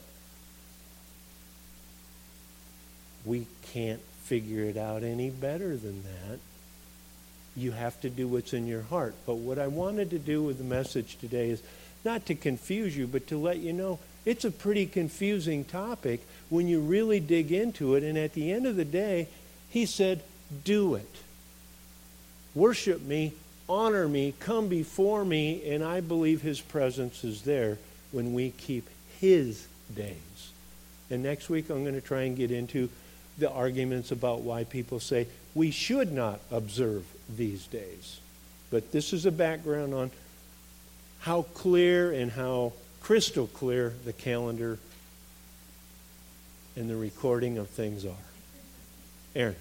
A: We can't figure it out any better than that. You have to do what's in your heart. But what I wanted to do with the message today is not to confuse you, but to let you know it's a pretty confusing topic when you really dig into it. And at the end of the day, he said, do it. Worship me, honor me, come before me, and I believe his presence is there when we keep his days. And next week I'm going to try and get into the arguments about why people say we should not observe these days. But this is a background on how clear and how crystal clear the calendar and the recording of things are. Aaron.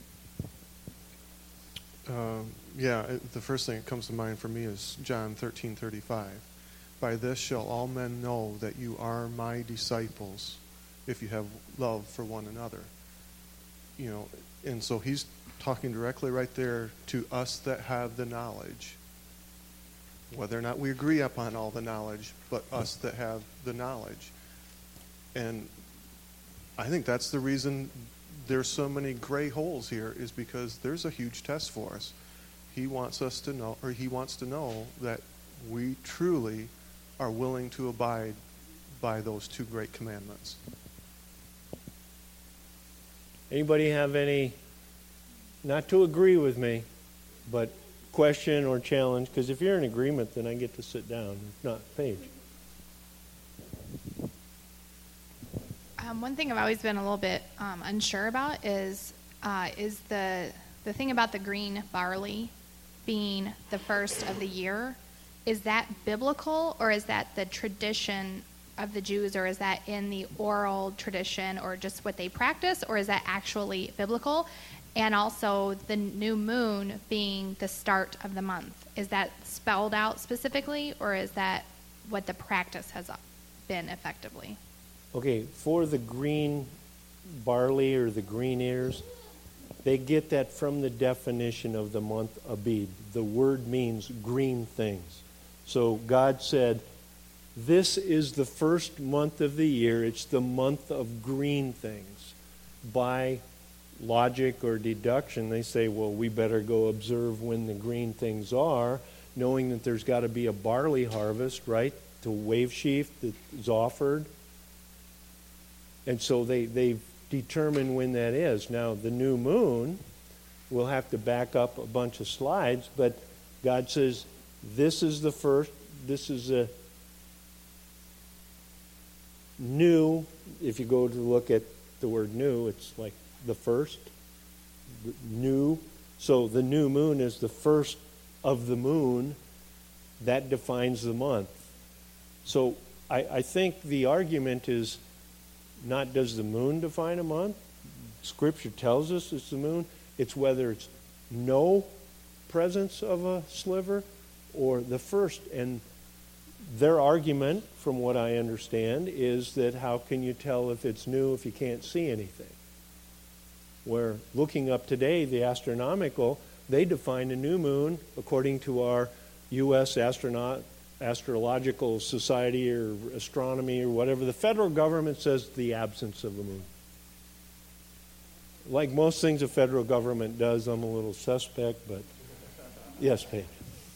E: The first thing that comes to mind for me is John 13:35. By this shall all men know that you are my disciples, if you have love for one another. And so he's talking directly right there to us that have the knowledge. Whether or not we agree upon all the knowledge, but us that have the knowledge. And I think that's the reason there's so many gray holes here, is because there's a huge test for us. He wants us to know, or he wants to know that we truly are willing to abide by those two great commandments.
A: Anybody have any, not to agree with me, but question or challenge? Because if you're in agreement, then I get to sit down. If not, Paige.
C: One thing I've always been a little bit unsure about is the thing about the green barley being the first of the year. Is that biblical, or is that the tradition of the Jews, or is that in the oral tradition, or just what they practice, or is that actually biblical? And also the new moon being the start of the month. Is that spelled out specifically, or is that what the practice has been effectively?
A: Okay, for the green barley or the green ears, they get that from the definition of the month Abib. The word means green things. So God said, this is the first month of the year. It's the month of green things. By logic or deduction, they say, well, we better go observe when the green things are, knowing that there's got to be a barley harvest, right? The wave sheaf that is offered. And so they've determined when that is. Now, the new moon, we'll have to back up a bunch of slides, but God says, this is the first, this is a new, if you go to look at the word new, it's like the first, new. So the new moon is the first of the moon. That defines the month. So I think the argument is not does the moon define a month? Scripture tells us it's the moon. It's whether it's no presence of a sliver or the first. And their argument, from what I understand, is that how can you tell if it's new if you can't see anything? Where looking up today, the astronomical, they define a new moon according to our U.S. Astrological Society or astronomy or whatever. The federal government says the absence of a moon. Like most things the federal government does, I'm a little suspect, but yes, Paige.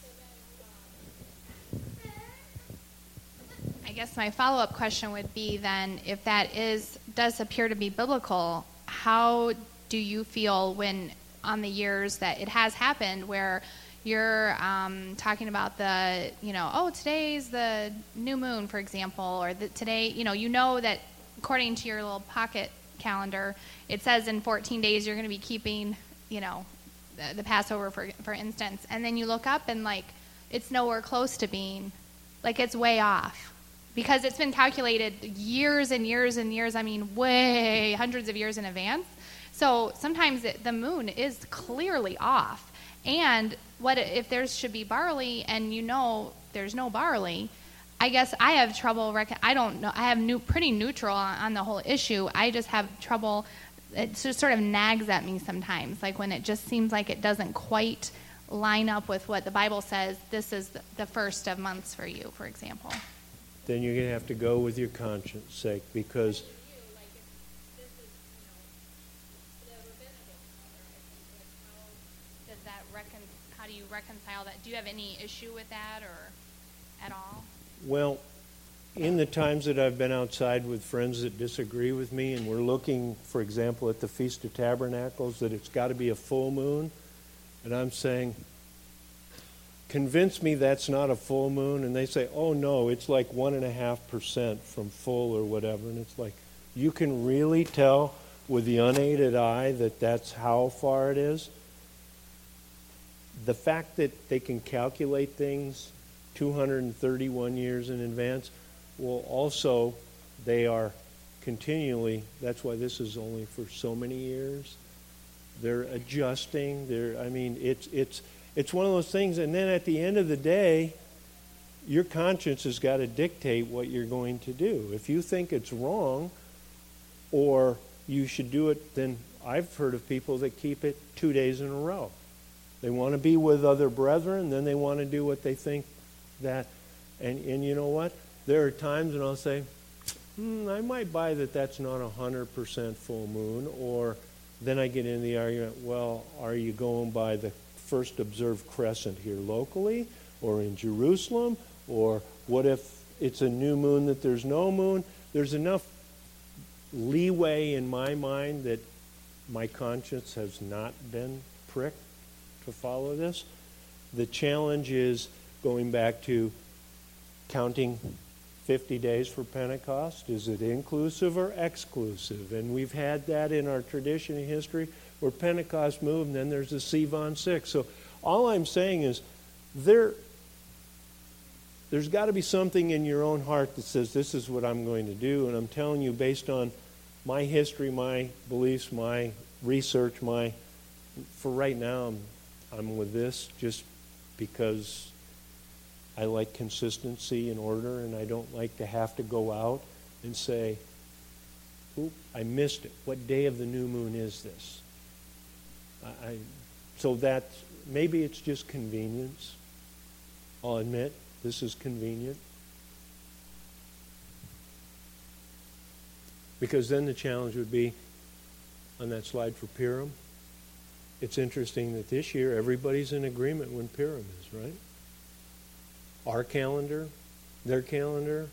C: I guess my follow-up question would be then, if that does appear to be biblical, how do you feel when on the years that it has happened where you're talking about the, today's the new moon, for example, or today, you know that according to your little pocket calendar, it says in 14 days you're going to be keeping, the Passover, for instance, and then you look up and, it's nowhere close to being, it's way off. Because it's been calculated years and years and years, way hundreds of years in advance. So sometimes the moon is clearly off. And what if there should be barley and there's no barley? I guess I have trouble. I don't know. I have pretty neutral on the whole issue. I just have trouble. It just sort of nags at me sometimes, when it just seems like it doesn't quite line up with what the Bible says. This is the first of months for you, for example.
A: Then you're going to have to go with your conscience sake, because
C: how do you reconcile that? Do you have any issue with that or at all?
A: Well, in the times that I've been outside with friends that disagree with me, and we're looking, for example, at the Feast of Tabernacles, that it's got to be a full moon, and I'm saying, convince me that's not a full moon, and they say, oh no, it's 1.5% from full or whatever, and it's you can really tell with the unaided eye that that's how far it is. The fact that they can calculate things 231 years in advance, well, also they are continually, that's why this is only for so many years. They're adjusting. It's one of those things. And then at the end of the day, your conscience has got to dictate what you're going to do. If you think it's wrong or you should do it, then I've heard of people that keep it 2 days in a row. They want to be with other brethren, then they want to do what they think that. And you know what? There are times when I'll say, I might buy that that's not 100% full moon, or then I get into the argument, well, are you going by the first observed crescent here locally or in Jerusalem? Or what if it's a new moon that there's no moon? There's enough leeway in my mind that my conscience has not been pricked to follow this. The challenge is going back to counting 50 days for Pentecost. Is it inclusive or exclusive? And we've had that in our tradition and history where Pentecost moved and then there's the Sivan 6. So all I'm saying is there's got to be something in your own heart that says this is what I'm going to do. And I'm telling you based on my history, my beliefs, my research, for right now I'm with this just because I like consistency and order, and I don't like to have to go out and say, oop, I missed it. What day of the new moon is this? So that maybe it's just convenience. I'll admit this is convenient. Because then the challenge would be on that slide for Purim. It's interesting that this year everybody's in agreement when Purim is, right? Our calendar, their calendar.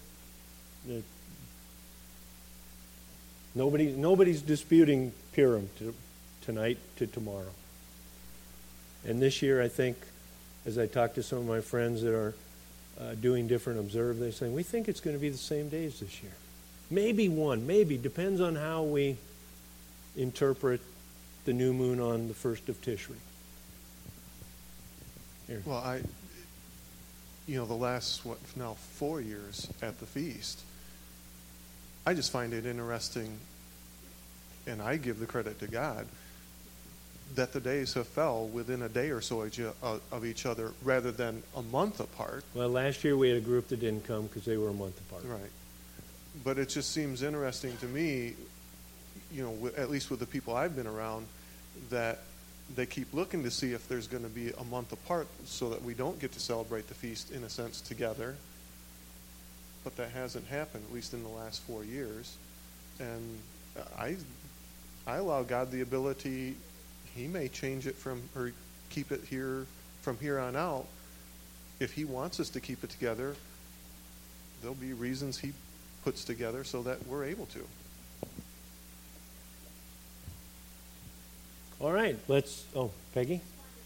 A: Nobody's disputing Purim tonight to tomorrow. And this year, I think, as I talk to some of my friends that are doing different observe, they're saying, we think it's going to be the same days this year. Maybe one, maybe. Depends on how we interpret the new moon on the 1st of Tishri. Here.
E: Well, the last, 4 years at the feast, I just find it interesting, and I give the credit to God, that the days have fell within a day or so of each other rather than a month apart.
A: Well, last year we had a group that didn't come because they were a month apart.
E: Right. But it just seems interesting to me, at least with the people I've been around, that they keep looking to see if there's going to be a month apart so that we don't get to celebrate the feast, in a sense, together. But that hasn't happened, at least in the last 4 years. And I allow God the ability, He may change it or keep it here from here on out. If He wants us to keep it together, there'll be reasons He puts together so that we're able to.
A: All right, Peggy?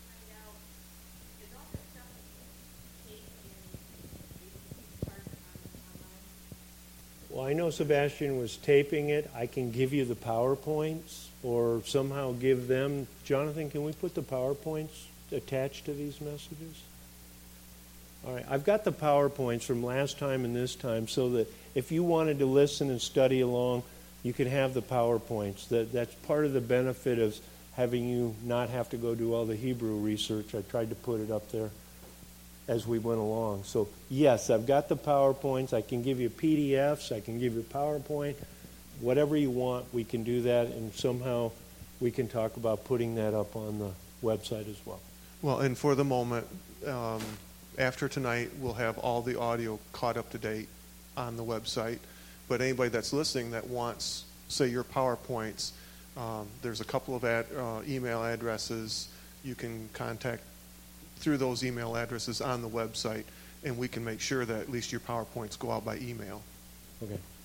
A: Well, I know Sebastian was taping it. I can give you the PowerPoints or somehow give them. Jonathan, can we put the PowerPoints attached to these messages? All right, I've got the PowerPoints from last time and this time so that if you wanted to listen and study along, you can have the PowerPoints. That's part of the benefit of having you not have to go do all the Hebrew research. I tried to put it up there as we went along. So, yes, I've got the PowerPoints. I can give you PDFs. I can give you PowerPoint. Whatever you want, we can do that, and somehow we can talk about putting that up on the website as well.
E: Well, and for the moment, after tonight, we'll have all the audio caught up to date on the website. But anybody that's listening that wants, say, your PowerPoints, there's a couple of email addresses you can contact through those email addresses on the website, and we can make sure that at least your PowerPoints go out by email.
A: Okay.